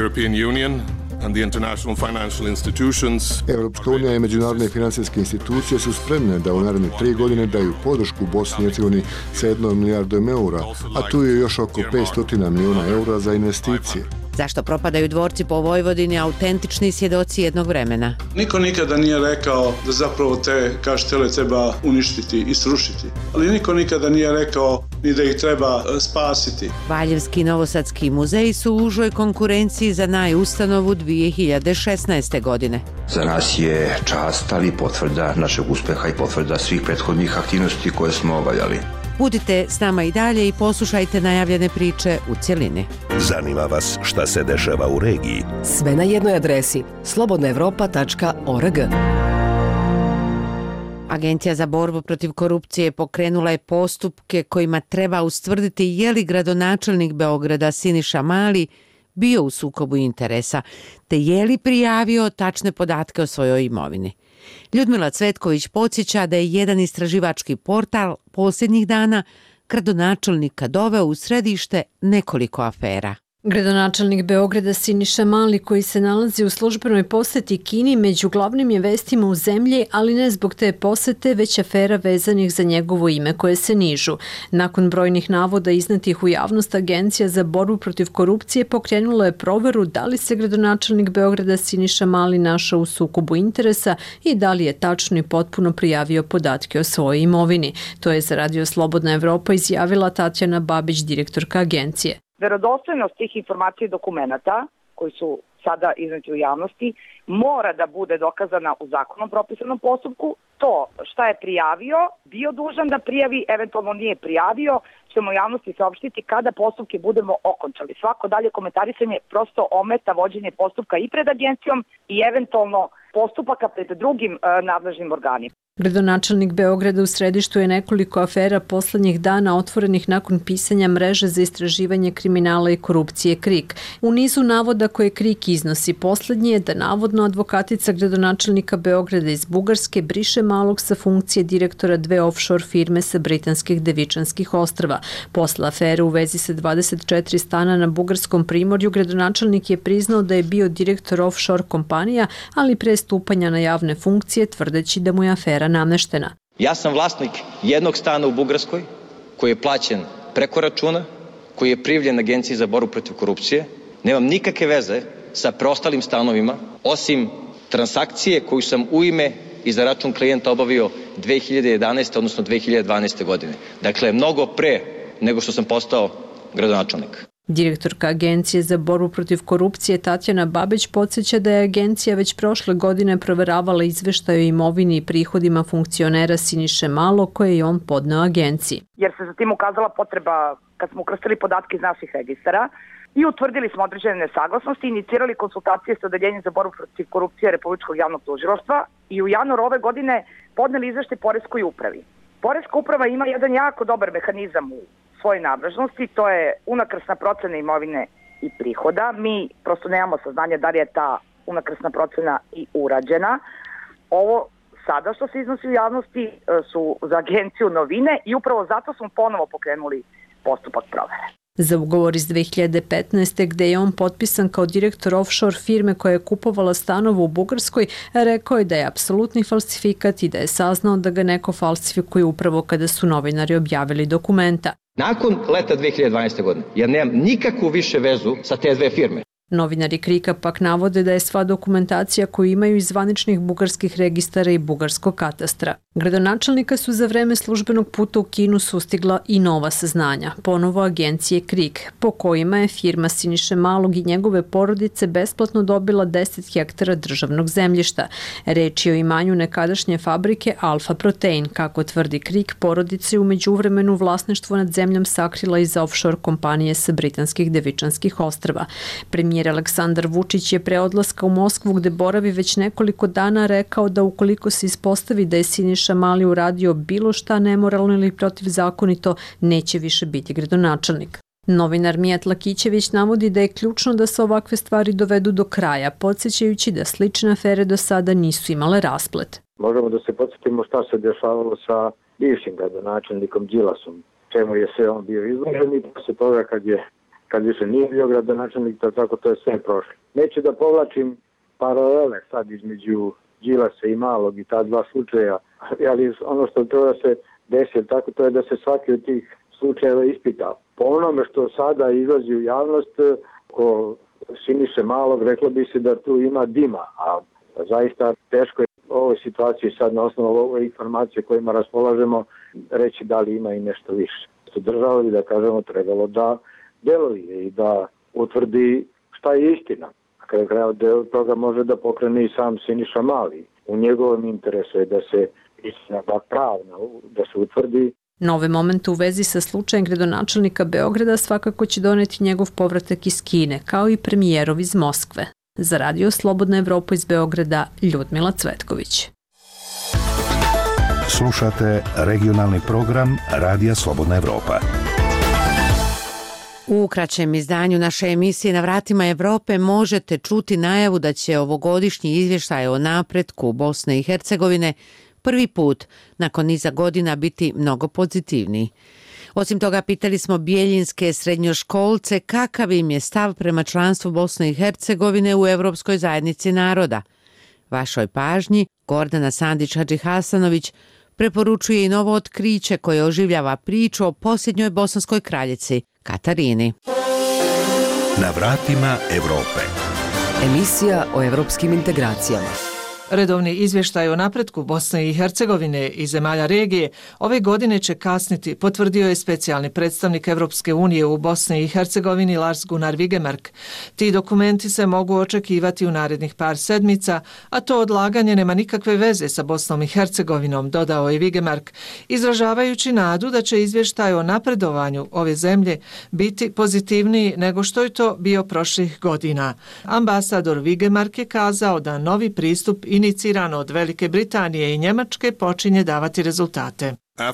Evropska unija i međunarodne financijske institucije su spremne da u naredne 3 godine daju podršku Bosni i Hercegovini sa 1 milijardom eura, a tu je još oko 500 milijuna eura za investicije. Zašto propadaju dvorci po Vojvodini, autentični svjedoci jednog vremena? Niko nikada nije rekao da zapravo te kaštele treba uništiti i srušiti. Ali niko nikada nije rekao ni da ih treba spasiti. Valjevski i Novosadski muzeji su u užoj konkurenciji za najustanovu 2016. godine. Za nas je čast, ali potvrda našeg uspeha i potvrda svih prethodnih aktivnosti koje smo obavljali. Budite s nama i dalje i poslušajte najavljene priče u cjelini. Zanima vas šta se dešava u regiji? Sve na jednoj adresi slobodnaevropa.org. Agencija za borbu protiv korupcije pokrenula je postupke kojima treba ustvrditi je li gradonačelnik Beograda Siniša Mali bio u sukobu interesa, te je li prijavio tačne podatke o svojoj imovini. Ljudmila Cvetković podsjeća da je jedan istraživački portal posljednjih dana gradonačelnika doveo u središte nekoliko afera. Gradonačelnik Beograda Siniša Mali, koji se nalazi u službenoj posjeti Kini, među glavnim je vestima u zemlji, ali ne zbog te posjete, već afera vezanih za njegovo ime koje se nižu. Nakon brojnih navoda iznetih u javnost, Agencija za borbu protiv korupcije pokrenula je proveru da li se gradonačelnik Beograda Siniša Mali našao u sukobu interesa i da li je tačno i potpuno prijavio podatke o svojoj imovini. To je za Radio Slobodna Evropa izjavila Tatjana Babić, direktorka agencije. Verodostojnost tih informacija i dokumenata koji su sada izneti u javnosti mora da bude dokazana u zakonom propisanom postupku. To šta je prijavio, bio dužan da prijavi, eventualno nije prijavio, ćemo javnosti saopštiti kada postupke budemo okončali. Svako dalje komentarisanje prosto ometa vođenje postupka i pred agencijom i eventualno postupaka pred drugim nadležnim organima. Gradonačelnik Beograda u središtu je nekoliko afera poslednjih dana otvorenih nakon pisanja mreže za istraživanje kriminala i korupcije KRIK. U nizu navoda koje KRIK iznosi poslednji je da navodno advokatica gradonačelnika Beograda iz Bugarske briše Malog sa funkcije direktora 2 offshore firme sa britanskih Devičanskih ostrva. Posle afere u vezi sa 24 stana na bugarskom primorju, gradonačelnik je priznao da je bio direktor offshore kompanija, ali pre stupanja na javne funkcije tvrdeći da mu je afera nameštena. Ja sam vlasnik jednog stana u Bugarskoj koji je plaćen preko računa, koji je prijavljen Agenciji za borbu protiv korupcije. Nemam nikakve veze sa preostalim stanovima, osim transakcije koju sam u ime i za račun klijenta obavio 2011. odnosno 2012. godine. Dakle, mnogo pre nego što sam postao gradonačelnik. Direktorka Agencije za borbu protiv korupcije Tatjana Babić podsjeća da je agencija već prošle godine proveravala izveštaj o imovini i prihodima funkcionera Siniše Malo koje je on podneo agenciji. Jer se zatim ukazala potreba, kad smo ukrstili podatke iz naših registara i utvrdili smo određene nesaglasnosti, inicirali konsultacije sa Odeljenjem za borbu protiv korupcije Republičkog javnog tužilaštva i u januaru ove godine podneli izveštaj Poreskoj upravi. Poreska uprava ima jedan jako dobar mehanizam u svoje nadležnosti, to je unakrsna procena imovine i prihoda. Mi prosto nemamo saznanja da li je ta unakrsna procena i urađena. Ovo sada što se iznosi u javnosti su za agenciju novine i upravo zato smo ponovo pokrenuli postupak provere. Za ugovor iz 2015. gde je on potpisan kao direktor offshore firme koja je kupovala stanove u Bugarskoj, rekao je da je apsolutni falsifikat i da je saznao da ga neko falsifikuje upravo kada su novinari objavili dokumenta. Nakon leta 2012. godine, ja nemam nikakvu više vezu sa te 2 firme. Novinari KRIK-a pak navode da je sva dokumentacija koju imaju iz zvaničnih bugarskih registara i bugarskog katastra. Gradonačelnika su za vreme službenog puta u Kinu sustigla i nova saznanja, ponovo agencije KRIK, po kojima je firma Siniše Malog i njegove porodice besplatno dobila 10 hektara državnog zemljišta. Reč je o imanju nekadašnje fabrike Alfa Protein. Kako tvrdi KRIK, porodica je u međuvremenu vlasništvo nad zemljom sakrila iza offshore kompanije sa britanskih Devičanskih ostrva. Premijer Aleksandar Vučić je pre odlaska u Moskvu, gde boravi već nekoliko dana, rekao da ukoliko se ispostavi da je Siniša Mali uradio bilo šta nemoralno ili protivzakonito, neće više biti gradonačelnik. Novinar Mijat Lakićević navodi da je ključno da se ovakve stvari dovedu do kraja, podsjećajući da slične afere do sada nisu imale rasplet. Možemo da se podsjetimo šta se dešavalo sa bivšim gradonačelnikom Đilasom, čemu je sve on bio izložen i posle toga kad više nije bio gradonačelnik, tako to je sve prošlo. Neću da povlačim paralele sad između Đilasa i Malog i ta dva slučaja, ali ono što treba da se desi, tako to je da se svaki od tih slučajeva ispita. Po onome što sada izlazi u javnost, ko Siniše Malog, reklo bi se da tu ima dima, a zaista teško je u ovoj situaciji sad na osnovu ove informacije kojima raspolažemo reći da li ima i nešto više. Država bi, da kažemo, trebalo da deluje i da utvrdi šta je istina. A kada kraja deo toga može da pokrene i sam Siniša Mali. U njegovom interesu je da se istina pravna, da se utvrdi. Nove momente u vezi sa slučajem gradonačelnika Beograda svakako će doneti njegov povratak iz Kine, kao i premijerov iz Moskve. Za Radio Slobodna Evropa iz Beograda, Ljudmila Cvetković. Slušate regionalni program Radija Slobodna Evropa. U kraćem izdanju naše emisije Na vratima Evrope možete čuti najavu da će ovogodišnji izvještaj o napretku Bosne i Hercegovine prvi put nakon niza godina biti mnogo pozitivniji. Osim toga, pitali smo bijeljinske srednjoškolce kakav im je stav prema članstvu Bosne i Hercegovine u Evropskoj zajednici naroda. Vašoj pažnji Gordana Sandić-Hadžihasanović preporučuje i novo otkriće koje oživljava priču o posljednjoj bosanskoj kraljici Katarini. Na vratima Evrope. Emisija o evropskim integracijama. Redovni izvještaj o napretku Bosne i Hercegovine i zemalja regije ove godine će kasniti, potvrdio je specijalni predstavnik Evropske unije u Bosni i Hercegovini Lars Gunnar Wigemark. Ti dokumenti se mogu očekivati u narednih par sedmica, a to odlaganje nema nikakve veze sa Bosnom i Hercegovinom, dodao je Wigemark, izražavajući nadu da će izvještaj o napredovanju ove zemlje biti pozitivniji nego što je to bio prošlih godina. Ambasador Wigemark je kazao da novi pristup iniciran od Velike Britanije i Njemačke počinje davati rezultate.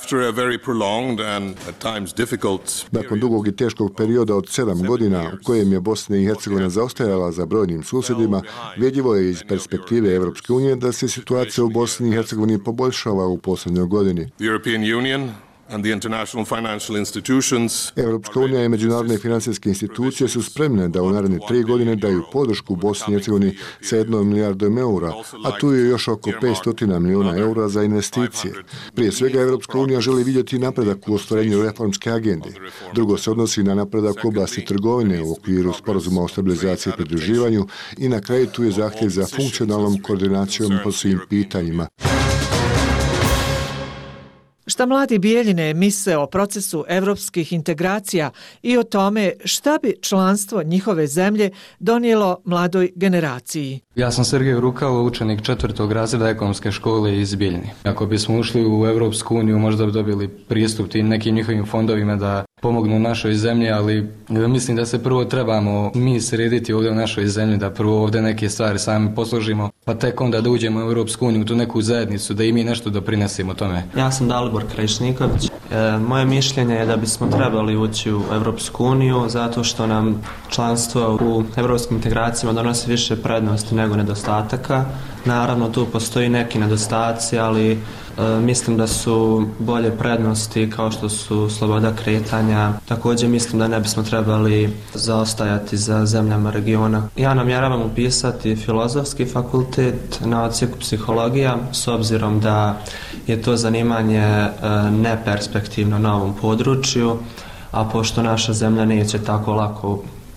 Nakon dugog i teškog perioda od 7 godina u kojem je Bosna i Hercegovina zaostajala za brojnim susjedima, vidljivo je iz perspektive Evropske unije da se situacija u Bosni i Hercegovini poboljšava u posljednjoj godini. Evropska unija i međunarodne financijske institucije su spremne da u naredne 3 godine daju podršku Bosni i Hercegovini sa 1 milijardom eura, a tu je još oko 500 milijuna eura za investicije. Prije svega, Evropska unija želi vidjeti napredak u ostvarenju reformske agende. Drugo se odnosi na napredak u oblasti trgovine u okviru sporazuma o stabilizaciji i pridruživanju i na kraju tu je zahtjev za funkcionalnom koordinacijom po svim pitanjima. Šta mladi Bijeljine misle o procesu evropskih integracija i o tome šta bi članstvo njihove zemlje donijelo mladoj generaciji? Ja sam Sergej Rukalo, učenik 4. razreda ekonomske škole iz Bijeljine. Ako bismo ušli u Evropsku uniju, možda bi dobili pristup tim nekim njihovim fondovima da pomognu našoj zemlji, ali mislim da se prvo trebamo mi srediti ovdje u našoj zemlji, da prvo ovdje neke stvari sami posložimo, pa tek onda da uđemo u Evropsku uniju, u tu neku zajednicu, da i mi nešto doprinesimo tome. Ja sam Dalibor Krajišniković. Moje mišljenje je da bismo trebali ući u Evropsku uniju zato što nam članstvo u evropskim integracijama donosi više prednosti nego nedostataka. Naravno, tu postoji neki nedostaci, ali mislim da su bolje prednosti kao što su sloboda kretanja. Također mislim da ne bismo trebali zaostajati za zemljama regiona. Ja namjeravam upisati filozofski fakultet na odsjeku psihologija s obzirom da je to zanimanje neperspektivno na ovom području, a pošto naša zemlja neće tako lako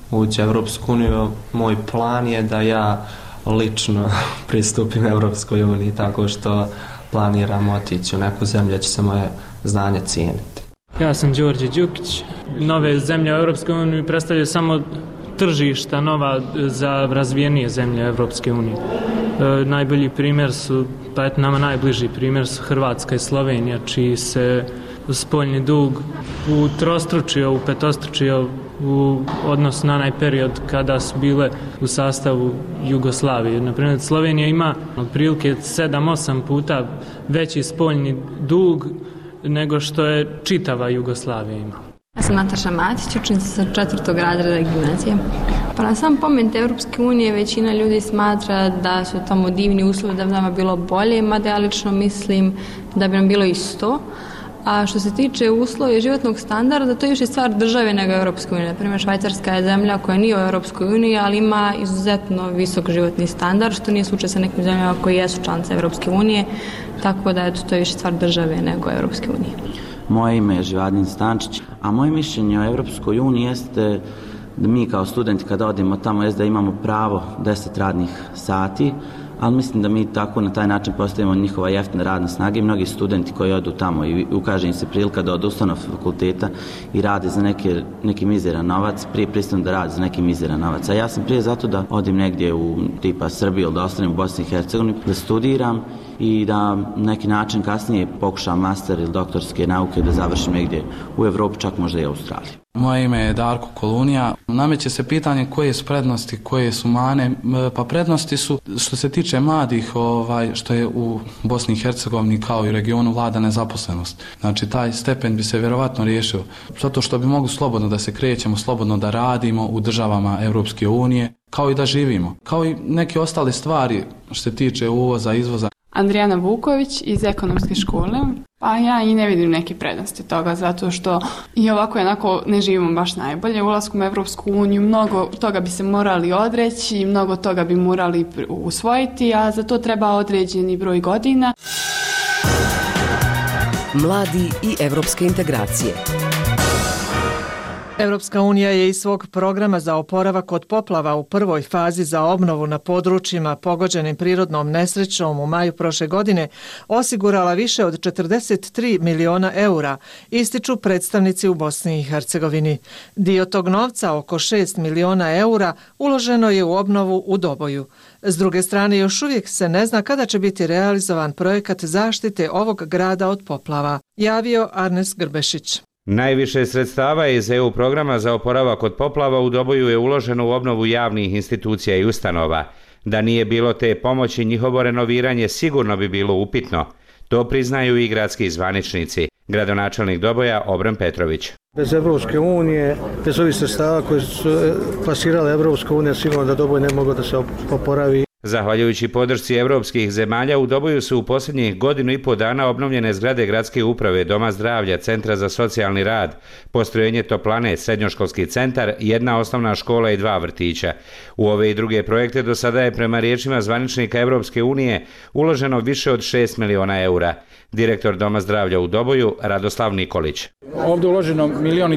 ući u Evropsku uniju. Moj plan je da ja lično pristupim Evropskoj uniji tako što planiram otići u neku zemlju gdje će se moje znanje cijeniti. Ja sam Đorđe Đukić. Nove zemlje u Evropskoj uniji predstavljaju samo tržišta nova za razvijenije zemlje Evropske unije. Najbolji primjer su, pa eto nama najbliži primjer su Hrvatska i Slovenija, čiji se spoljni dug utrostručio, upetostručio u odnosu na onaj period kada su bile u sastavu Jugoslavije. Naprimjer, Slovenija ima otprilike 7-8 puta veći spoljni dug nego što je čitava Jugoslavija ima. Ja sam Nataša Matić, učenica sa 4. razreda gimnazije. Pa na sam pomen Evropske unije većina ljudi smatra da su tamo divni uslovi, da bi nama bilo bolje, mada ja lično mislim da bi nam bilo isto. A što se tiče uslova životnog standarda, to je više stvar države nego Evropske unije. Naprimjer, Švajcarska je zemlja koja nije u Evropskoj uniji, ali ima izuzetno visok životni standard, što nije slučaj sa nekim zemljama koje jesu članice Evropske unije, tako da to je više stvar države nego Evropske unije. Moje ime je Živadin Stančić, a moje mišljenje o Evropskoj uniji jeste da mi kao studenti kada odemo tamo jeste da imamo pravo 10 radnih sati, ali mislim da mi tako na taj način postavimo njihova jeftina radna snaga i mnogi studenti koji odu tamo i ukaže im se prilika da odustanu fakulteta i rade za neki mizeran novac, prije pristanu da rade za neki mizeran novac. A ja sam prije zato da odim negdje u tipa Srbiju ili da ostanem u Bosni i Hercegovini, da studiram i da na neki način kasnije pokušam master ili doktorske nauke da završim negdje u Evropi, čak možda i Australiji. Moje ime je Darko Kolunija. Nameće se pitanje koje su prednosti, koje su mane. Pa prednosti su, što se tiče mladih, što je u Bosni i Hercegovini kao i regionu vlada nezaposlenost. Znači taj stepen bi se vjerovatno riješio zato što bi mogli slobodno da se krećemo, slobodno da radimo u državama Europske unije, kao i da živimo. Kao i neke ostale stvari što se tiče uvoza, izvoza. Andrijana Vuković iz ekonomske škole. Pa ja i ne vidim neke prednosti toga, zato što i ovako jednako ne živimo baš najbolje. Ulaskom u Evropsku uniju mnogo toga bi se morali odreći i mnogo toga bi morali usvojiti, a za to treba određeni broj godina. Mladi i evropske integracije. Evropska unija je iz svog programa za oporavak od poplava u prvoj fazi za obnovu na područjima pogođenim prirodnom nesrećom u maju prošle godine osigurala više od 43 miliona eura, ističu predstavnici u Bosni i Hercegovini. Dio tog novca, oko 6 miliona eura, uloženo je u obnovu u Doboju. S druge strane, još uvijek se ne zna kada će biti realizovan projekat zaštite ovog grada od poplava, javio Arnes Grbešić. Najviše sredstava iz EU programa za oporavak od poplava u Doboju je uloženo u obnovu javnih institucija i ustanova. Da nije bilo te pomoći, njihovo renoviranje sigurno bi bilo upitno. To priznaju i gradski zvaničnici. Gradonačelnik Doboja Obran Petrović. Bez Evropske unije, bez ovih sredstava koje su plasirale Evropska unija, sigurno da Doboj ne mogu da se oporavi. Zahvaljujući podršci evropskih zemalja, u Doboju su u posljednjih 1,5 dana obnovljene zgrade gradske uprave, Doma zdravlja, Centra za socijalni rad, postrojenje toplane, srednjoškolski centar, 1 osnovna škola i 2 vrtića. U ove i druge projekte do sada je prema riječima zvaničnika Evropske unije uloženo više od 6 miliona eura. Direktor Doma zdravlja u Doboju, Radoslav Nikolić. Ovdje uloženo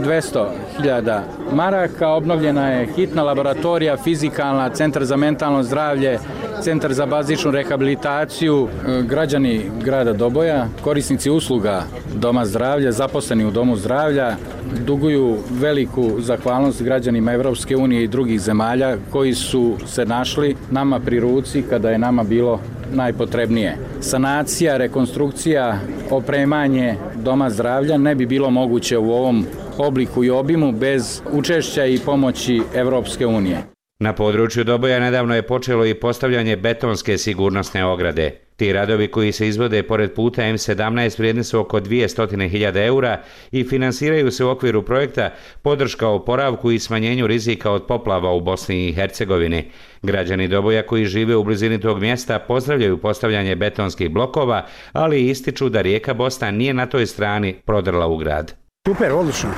1.200.000 maraka, obnovljena je hitna laboratorija, fizikalna, centar za mentalno zdravlje, centar za bazičnu rehabilitaciju. Građani grada Doboja, korisnici usluga Doma zdravlja, zaposleni u Domu zdravlja, duguju veliku zahvalnost građanima Evropske unije i drugih zemalja koji su se našli nama pri ruci kada je nama bilo najpotrebnije. Sanacija, rekonstrukcija, opremanje Doma zdravlja ne bi bilo moguće u ovom obliku i obimu bez učešća i pomoći Evropske unije. Na području Doboja nedavno je počelo i postavljanje betonske sigurnosne ograde. Ti radovi koji se izvode pored puta M17 vrijedni su oko 200.000 eura i finansiraju se u okviru projekta Podrška oporavku i smanjenju rizika od poplava u Bosni i Hercegovini. Građani Doboja koji žive u blizini tog mjesta pozdravljaju postavljanje betonskih blokova, ali ističu da rijeka Bosna nije na toj strani prodrla u grad. Super, odlično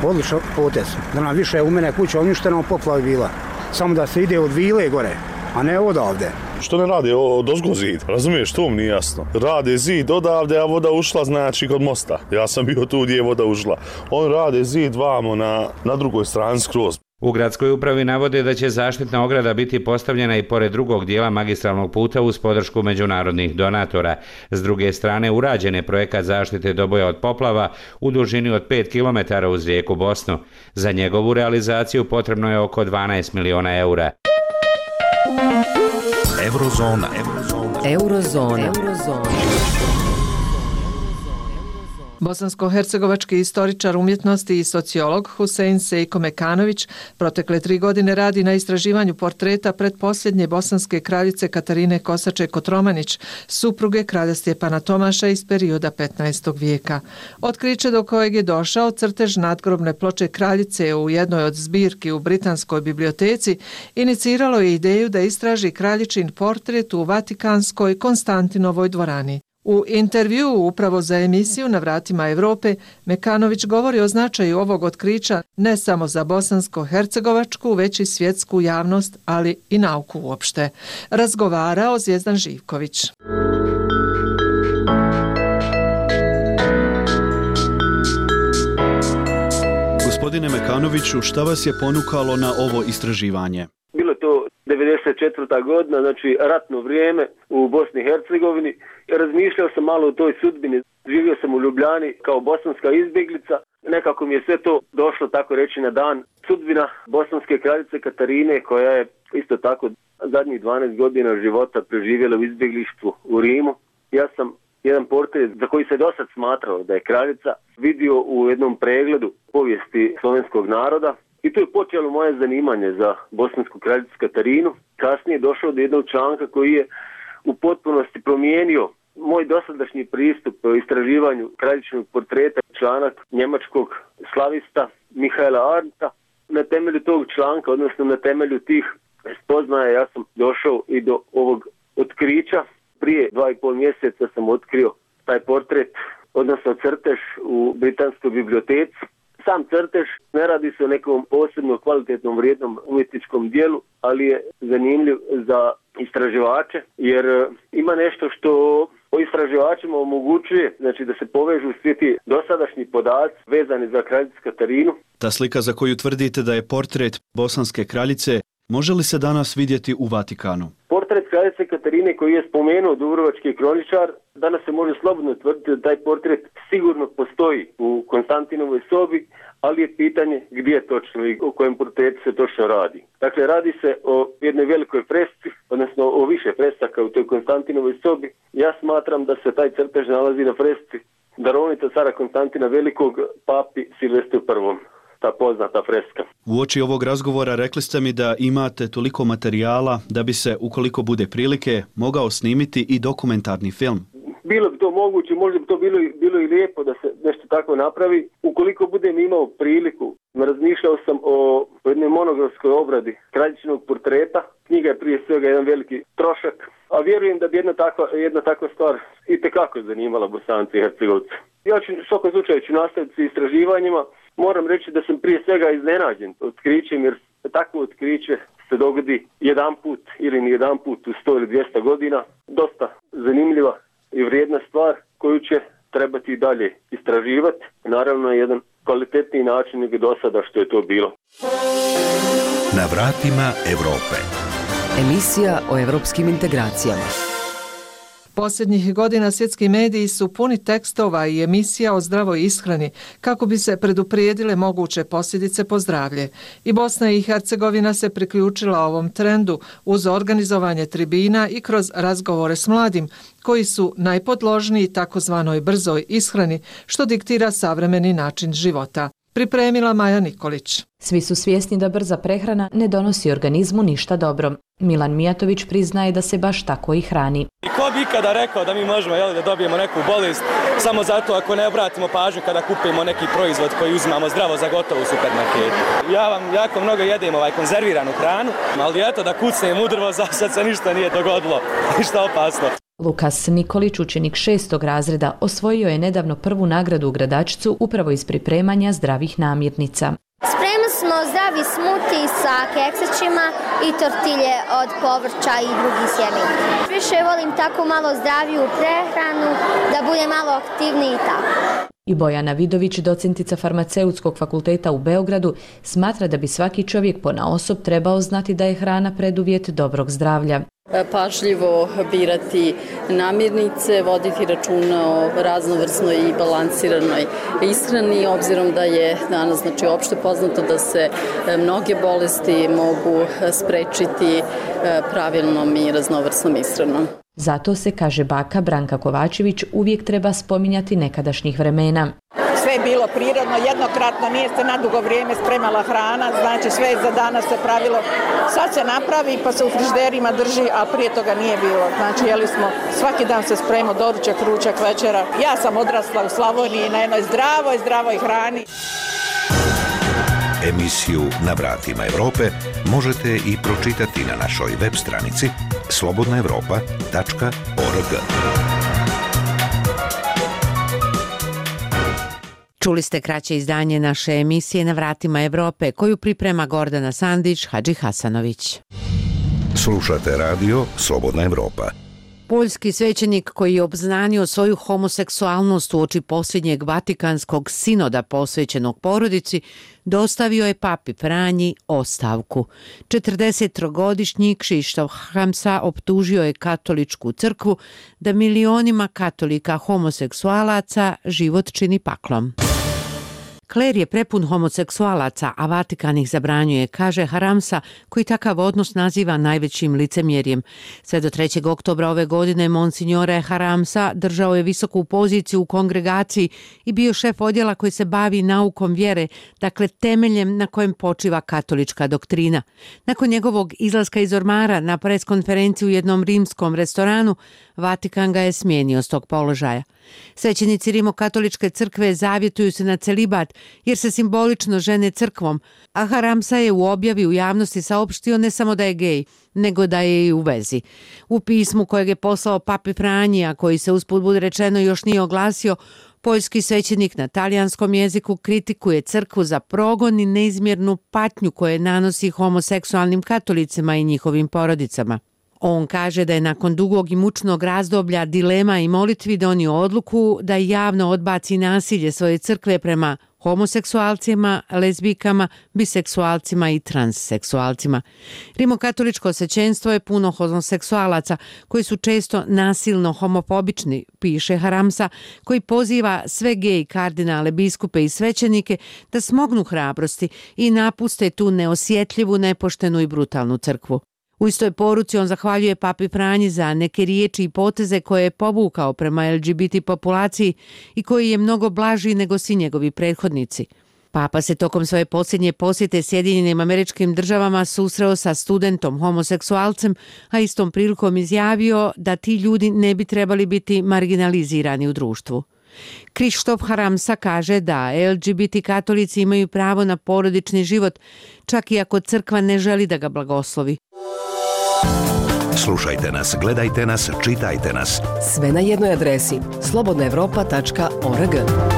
potez. Da nam više u mene kuća uništena, poplava bila. Samo da se ide od vile gore, a ne odavde. Što ne rade odozgo zid? Razumiješ, to mi nije jasno. Rade zid odavde, a voda ušla znači kod mosta. Ja sam bio tu gdje je voda ušla. On rade zid vamo na drugoj strani skroz. U gradskoj upravi navode da će zaštitna ograda biti postavljena i pored drugog dijela magistralnog puta uz podršku međunarodnih donatora. S druge strane, urađen je projekat zaštite Doboja od poplava u dužini od 5 km uz rijeku Bosnu. Za njegovu realizaciju potrebno je oko 12 miliona eura. Eurozona. Bosansko-hercegovački istoričar umjetnosti i sociolog Husein Sejko Mekanović protekle 3 godine radi na istraživanju portreta pretposljednje bosanske kraljice Katarine Kosače-Kotromanić, supruge kralja Stjepana Tomaša iz perioda 15. vijeka. Otkriće do kojeg je došao crtež nadgrobne ploče kraljice u jednoj od zbirki u Britanskoj biblioteci iniciralo je ideju da istraži kraljičin portret u Vatikanskoj Konstantinovoj dvorani. U intervjuu upravo za emisiju Na vratima Europe, Mekanović govori o značaju ovog otkrića ne samo za bosansko-hercegovačku, već i svjetsku javnost, ali i nauku uopšte. Razgovarao Zvijezdan Živković. Gospodine Mekanoviću, šta vas je ponukalo na ovo istraživanje? Bilo je to 94. godina, znači ratno vrijeme u Bosni i Hercegovini. Razmišljao sam malo o toj sudbini. Živio sam u Ljubljani kao bosanska izbjeglica. Nekako mi je sve to došlo, tako reći, na dan. Sudbina bosanske kraljice Katarine, koja je isto tako zadnjih 12 godina života preživjela u izbjeglištvu u Rimu. Ja sam jedan portret za koji se dosad smatrao da je kraljica vidio u jednom pregledu povijesti slovenskog naroda. I tu je počelo moje zanimanje za bosansku kraljicu Katarinu. Kasnije je došao do jednog članka koji je u potpunosti promijenio moj dosadašnji pristup o istraživanju kraljičinog portreta, članak njemačkog slavista Mihaela Arndta. Na temelju tog članka, odnosno na temelju tih spoznaja, ja sam došao i do ovog otkrića. Prije 2,5 mjeseca sam otkrio taj portret, odnosno crtež u Britanskoj biblioteci. Sam crtež ne radi se o nekom posebno kvalitetnom vrijednom umjetničkom dijelu, ali je zanimljiv za istraživače, jer ima nešto što o istraživačima omogućuje, znači da se povežu svi ti dosadašnji podaci vezani za kraljicu Katarinu. Ta slika za koju tvrdite da je portret bosanske kraljice, može li se danas vidjeti u Vatikanu? Portret kraljice Katarine koji je spomenuo dubrovački kroničar, danas se može slobodno tvrditi da taj portret sigurno postoji u Konstantinovoj sobi, ali je pitanje gdje točno i o kojem portretu se točno radi. Dakle, radi se o jednoj velikoj fresci, odnosno o više fresaka u toj Konstantinovoj sobi. Ja smatram da se taj crtež nalazi na fresci darovnica cara Konstantina Velikog papi Silvestru I. Ta poznata freska. Uoči ovog razgovora rekli ste mi da imate toliko materijala da bi se, ukoliko bude prilike, mogao snimiti i dokumentarni film. Bilo bi to moguće, možda bi to bilo i lijepo da se nešto tako napravi. Ukoliko budem imao priliku, razmišljao sam o jednoj monografskoj obradi kraljičinog portreta. Knjiga je prije svega jedan veliki trošak, a vjerujem da bi jedna takva stvar itekako zanimala Bosance i Hercegovce. Ja ću, u svakom slučaju, nastaviti s istraživanjima. Moram reći da sam prije svega iznenađen otkrićem, jer takvo otkriće se dogodi jedan put ili ni jedan put u 100 ili 200 godina. Dosta zanimljiva i vrijedna stvar koju će trebati i dalje istraživati. Naravno je jedan kvalitetniji način nego do sada što je to bilo. Na vratima Europe. Emisija o evropskim integracijama. Posljednjih godina svjetski mediji su puni tekstova i emisija o zdravoj ishrani kako bi se preduprijedile moguće posljedice po zdravlje. I Bosna i Hercegovina se priključila ovom trendu uz organizovanje tribina i kroz razgovore s mladim koji su najpodložniji takozvanoj brzoj ishrani što diktira savremeni način života. Pripremila Maja Nikolić. Svi su svjesni da brza prehrana ne donosi organizmu ništa dobro. Milan Mijatović priznaje da se baš tako i hrani. I ko bi ikada rekao da mi možemo da dobijemo neku bolest samo zato ako ne obratimo pažnju kada kupimo neki proizvod koji uzimamo zdravo za gotovo u supermarketu. Ja vam jako mnogo jedem konzerviranu hranu, ali eto da kucnem u drvo, za sad se ništa nije dogodilo, ništa opasno. Lukas Nikolić, učenik 6. razreda, osvojio je nedavno prvu nagradu u Gradačcu upravo iz pripremanja zdravih namirnica. Spremili smo zdravi smuti sa keksićima i tortilje od povrća i drugih sjemenja. Više volim tako malo zdraviju prehranu, da bude malo aktivniji i tako. I Bojana Vidović, docentica farmaceutskog fakulteta u Beogradu, smatra da bi svaki čovjek ponaosob trebao znati da je hrana preduvjet dobrog zdravlja. Pažljivo birati namirnice, voditi računa o raznovrsnoj i balansiranoj ishrani, obzirom da je danas opšte poznato da se mnoge bolesti mogu sprečiti pravilnom i raznovrsnom ishranom. Zato se, kaže baka Branka Kovačević, uvijek treba spominjati nekadašnjih vremena. Sve je bilo prirodno, jednokratno, nije se na dugo vrijeme spremala hrana, znači sve je za danas se pravilo. Sad se napravi pa se u frižderima drži, a prije toga nije bilo. Znači jeli smo, svaki dan se spremao doručak, ručak, večera. Ja sam odrasla u Slavoniji na jednoj zdravoj hrani. Emisiju Na vratima Evrope možete i pročitati na našoj web stranici slobodnaevropa.org. Čuli ste kraće izdanje naše emisije Na vratima Evrope, koju priprema Gordana Sandić, Hadži Hasanović. Slušate radio Slobodna Evropa. Poljski svećenik koji je obznanio svoju homoseksualnost uoči posljednjeg Vatikanskog sinoda posvećenog porodici, dostavio je papi Franji ostavku. 43-godišnji Krzysztof Haramsa optužio je katoličku crkvu da milionima katolika homoseksualaca život čini paklom. Kler je prepun homoseksualaca, a Vatikan ih zabranjuje, kaže Haramsa, koji takav odnos naziva najvećim licemjerjem. Sve do 3. oktobra ove godine Monsignore Haramsa držao je visoku poziciju u kongregaciji i bio šef odjela koji se bavi naukom vjere, dakle temeljem na kojem počiva katolička doktrina. Nakon njegovog izlaska iz ormara na preskonferenciju u jednom rimskom restoranu, Vatikan ga je smijenio s tog položaja. Svećenici Rimokatoličke crkve zavjetuju se na celibat jer se simbolično žene crkvom, a Haramsa je u objavi u javnosti saopštio ne samo da je gej, nego da je i u vezi. U pismu kojeg je poslao papi Franji, a koji se usput budi rečeno još nije oglasio, poljski svećenik na talijanskom jeziku kritikuje crkvu za progon i neizmjernu patnju koje nanosi homoseksualnim katolicima i njihovim porodicama. On kaže da je nakon dugog i mučnog razdoblja dilema i molitvi donio odluku da javno odbaci nasilje svoje crkve prema homoseksualcima, lezbijkama, biseksualcima i transseksualcima. Rimokatoličko svećenstvo je puno homoseksualaca koji su često nasilno homofobični, piše Haramsa, koji poziva sve gej kardinale, biskupe i svećenike da smognu hrabrosti i napuste tu neosjetljivu, nepoštenu i brutalnu crkvu. U istoj poruci on zahvaljuje papi Franji za neke riječi i poteze koje je povukao prema LGBT populaciji i koji je mnogo blaži nego svi njegovi prethodnici. Papa se tokom svoje posljednje posjete Sjedinjenim Američkim Državama susreo sa studentom homoseksualcem, a istom prilikom izjavio da ti ljudi ne bi trebali biti marginalizirani u društvu. Krzysztof Haramsa kaže da LGBT katolici imaju pravo na porodični život, čak i ako crkva ne želi da ga blagoslovi. Slušajte nas, gledajte nas, čitajte nas. Sve na jednoj adresi slobodnaevropa.org.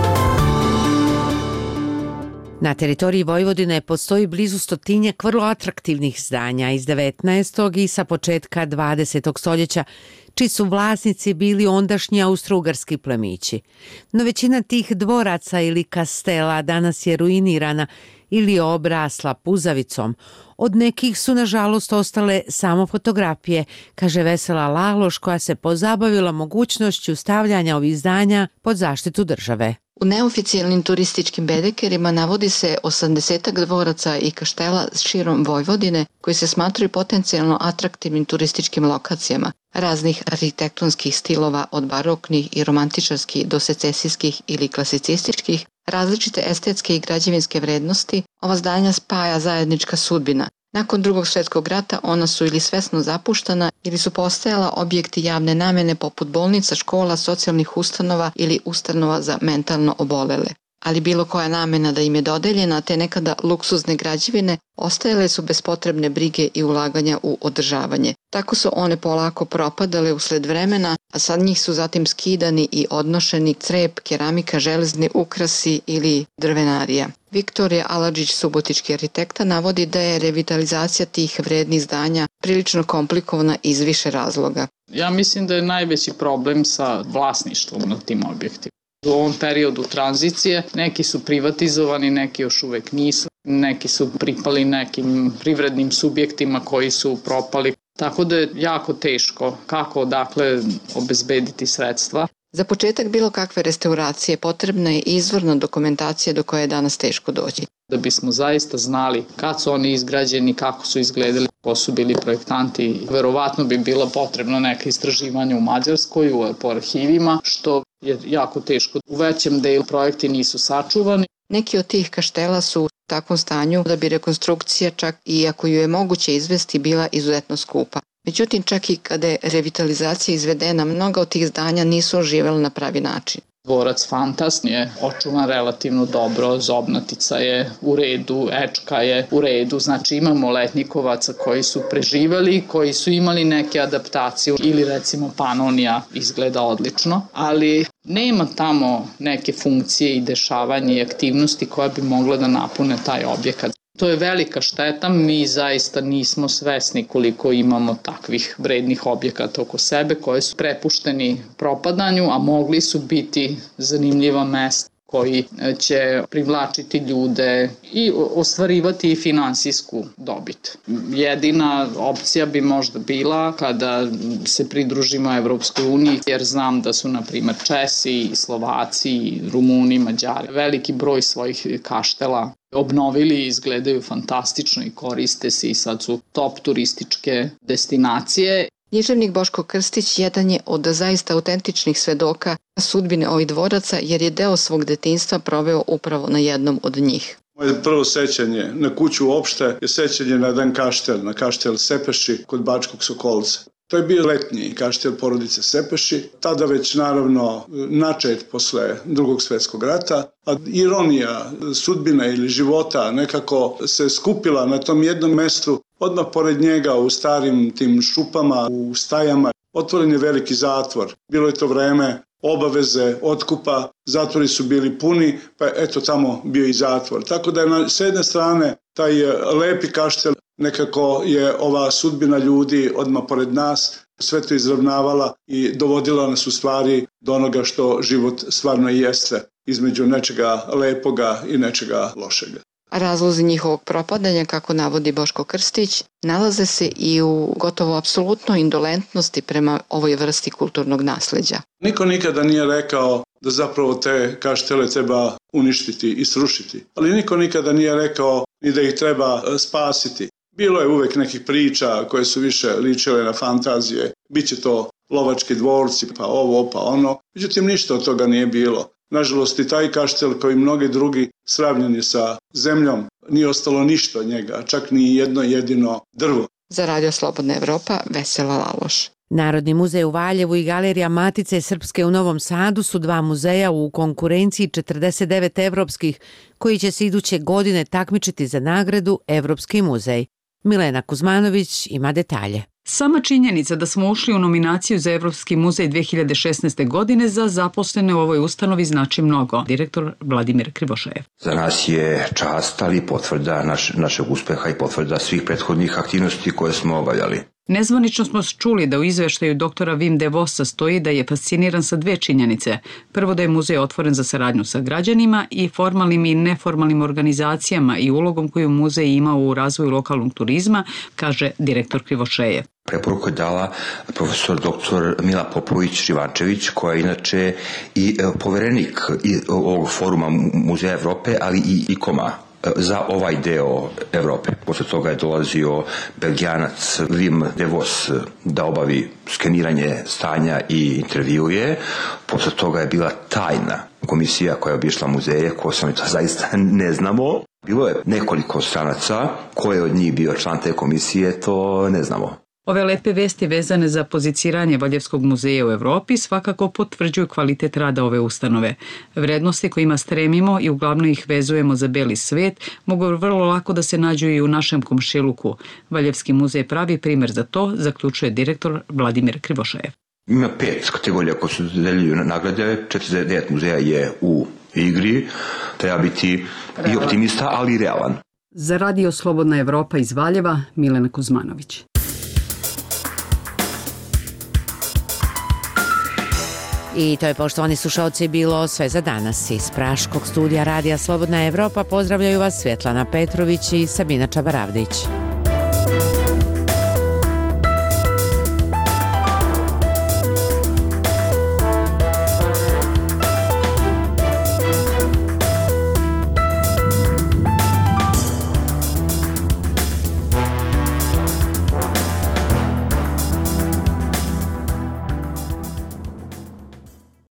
Na teritoriji Vojvodine postoji blizu 100 vrlo atraktivnih zdanja iz 19. i sa početka 20. stoljeća, čiji su vlasnici bili ondašnji austrougarski plemići. No većina tih dvoraca ili kastela danas je ruinirana ili obrasla puzavicom. Od nekih su, nažalost, ostale samo fotografije, kaže Vesela Laloš, koja se pozabavila mogućnošću stavljanja ovih zdanja pod zaštitu države. U neoficijalnim turističkim bedekerima navodi se 80 dvoraca i kaštela širom Vojvodine koji se smatraju potencijalno atraktivnim turističkim lokacijama, raznih arhitektonskih stilova od baroknih i romantičarskih do secesijskih ili klasicističkih, različite estetske i građevinske vrednosti, ova zdanja spaja zajednička sudbina. Nakon Drugog svjetskog rata ona su ili svesno zapuštana ili su postajala objekti javne namjene poput bolnica, škola, socijalnih ustanova ili ustanova za mentalno obolele. Ali bilo koja namjena da im je dodeljena, te nekada luksuzne građevine, ostajale su bez potrebne brige i ulaganja u održavanje. Tako su one polako propadale usled vremena, a sad njih su zatim skidani i odnošeni crep, keramika, železni ukrasi ili drvenarija. Viktorija Aladžić, subotički arhitekta, navodi da je revitalizacija tih vrednih zdanja prilično komplikovana iz više razloga. Ja mislim da je najveći problem sa vlasništvom nad tim objektima. U ovom periodu tranzicije neki su privatizovani, neki još uvek nisu, neki su pripali nekim privrednim subjektima koji su propali. Tako da je jako teško kako odakle obezbediti sredstva. Za početak bilo kakve restauracije potrebna je izvorna dokumentacija do koje je danas teško doći. Da bismo zaista znali kad su oni izgrađeni, kako su izgledali, ko su bili projektanti, verovatno bi bilo potrebno neke istraživanje u Mađarskoj, po arhivima, što je jako teško. U većem delu projekti nisu sačuvani. Neki od tih kaštela su u takvom stanju da bi rekonstrukcija, čak i ako ju je moguće izvesti, bila izuzetno skupa. Međutim, čak i kada je revitalizacija izvedena, mnoga od tih zdanja nisu oživjela na pravi način. Dvorac Fantast je očuvan relativno dobro, Zobnatica je u redu, Ečka je u redu, znači imamo letnjikovaca koji su preživali, koji su imali neke adaptacije ili recimo Panonija izgleda odlično, ali nema tamo neke funkcije i dešavanja i aktivnosti koja bi mogla da napune taj objekat. To je velika šteta, mi zaista nismo svesni koliko imamo takvih vrednih objekata oko sebe koji su prepušteni propadanju, a mogli su biti zanimljiva mesta koji će privlačiti ljude i ostvarivati finansijsku dobit. Jedina opcija bi možda bila kada se pridružimo Evropskoj uniji, jer znam da su, na primjer, Česi, Slovaci, Rumuni, Mađari veliki broj svojih kaštela obnovili i izgledaju fantastično i koriste se i sad su top turističke destinacije. Književnik Boško Krstić jedan je od zaista autentičnih svedoka sudbine ovih dvoraca jer je deo svog detinjstva proveo upravo na jednom od njih. Moje prvo sećanje na kuću uopšte je sećanje na jedan kaštel, na kaštel Sepeši kod Bačkog Sokolca. To je bio letnji kaštel porodice Sepeši, tada već naravno načet posle Drugog svjetskog rata, a ironija sudbine ili života nekako se skupila na tom jednom mestu, odmah pored njega u starim tim šupama, u stajama. Otvoren je veliki zatvor, bilo je to vreme obaveze, otkupa, zatvori su bili puni, pa eto tamo bio i zatvor. Tako da je s jedne strane taj lepi kaštel, nekako je ova sudbina ljudi odmah pored nas sve to izravnavala i dovodila nas u stvari do onoga što život stvarno i jeste, između nečega lepoga i nečega lošega. Razlozi njihovog propadanja, kako navodi Boško Krstić, nalaze se i u gotovo apsolutnoj indolentnosti prema ovoj vrsti kulturnog nasleđa. Niko nikada nije rekao da zapravo te kaštele treba uništiti i srušiti, ali niko nikada nije rekao ni da ih treba spasiti. Bilo je uvek nekih priča koje su više ličile na fantazije, biće to lovački dvorci, pa ovo, pa ono, međutim ništa od toga nije bilo. Nažalost i taj kaštel kao i mnogi drugi sravnjen je sa zemljom, nije ostalo ništa od njega, čak ni jedno jedino drvo. Za Radio Slobodna Evropa, Vesela Laloš. Narodni muzej u Valjevu i Galerija Matice Srpske u Novom Sadu su dva muzeja u konkurenciji 49 evropskih, koji će se iduće godine takmičiti za nagradu Evropski muzej. Milena Kuzmanović ima detalje. Sama činjenica da smo ušli u nominaciju za Evropski muzej 2016. godine za zaposlene u ovoj ustanovi znači mnogo. Direktor Vladimir Krivošajev. Za nas je čast, ali potvrda našeg uspeha i potvrda svih prethodnih aktivnosti koje smo obavljali. Nezvanično smo čuli da u izveštaju doktora Wim de Vossa stoji da je fasciniran sa dve činjenice. Prvo, da je muzej otvoren za saradnju sa građanima i formalnim i neformalnim organizacijama i ulogom koju muzej ima u razvoju lokalnog turizma, kaže direktor Krivošejev. Preporuku je dala profesor dr. Mila Popović-Rivančević, koja je inače i poverenik ovog foruma Muzeja Evrope, ali i ICOM-a za ovaj deo Evrope. Posle toga je dolazio Belgijanac Wim de Vos da obavi skeniranje stanja i intervjuje. Posle toga je bila tajna komisija koja je obišla muzeje, ko sam to zaista ne znamo. Bilo je nekoliko stranaca, ko je od njih bio član te komisije, to ne znamo. Ove lepe vesti vezane za poziciranje Valjevskog muzeja u Evropi svakako potvrđuju kvalitet rada ove ustanove. Vrednosti kojima stremimo i uglavnom ih vezujemo za beli svet mogu vrlo lako da se nađu i u našem komšiluku. Valjevski muzej pravi primjer za to, zaključuje direktor Vladimir Krivošajev. Ima 5 kategorija koje su deljuju nagrade, 49 muzeja je u igri, treba biti i optimista, ali i realan. Za Radio Slobodna Evropa iz Valjeva, Milena Kuzmanović. I to je, poštovani slušalci, bilo sve za danas. Iz Praškog studija Radija Slobodna Evropa pozdravljaju vas Svjetlana Petrović i Sabina Čabaravdić.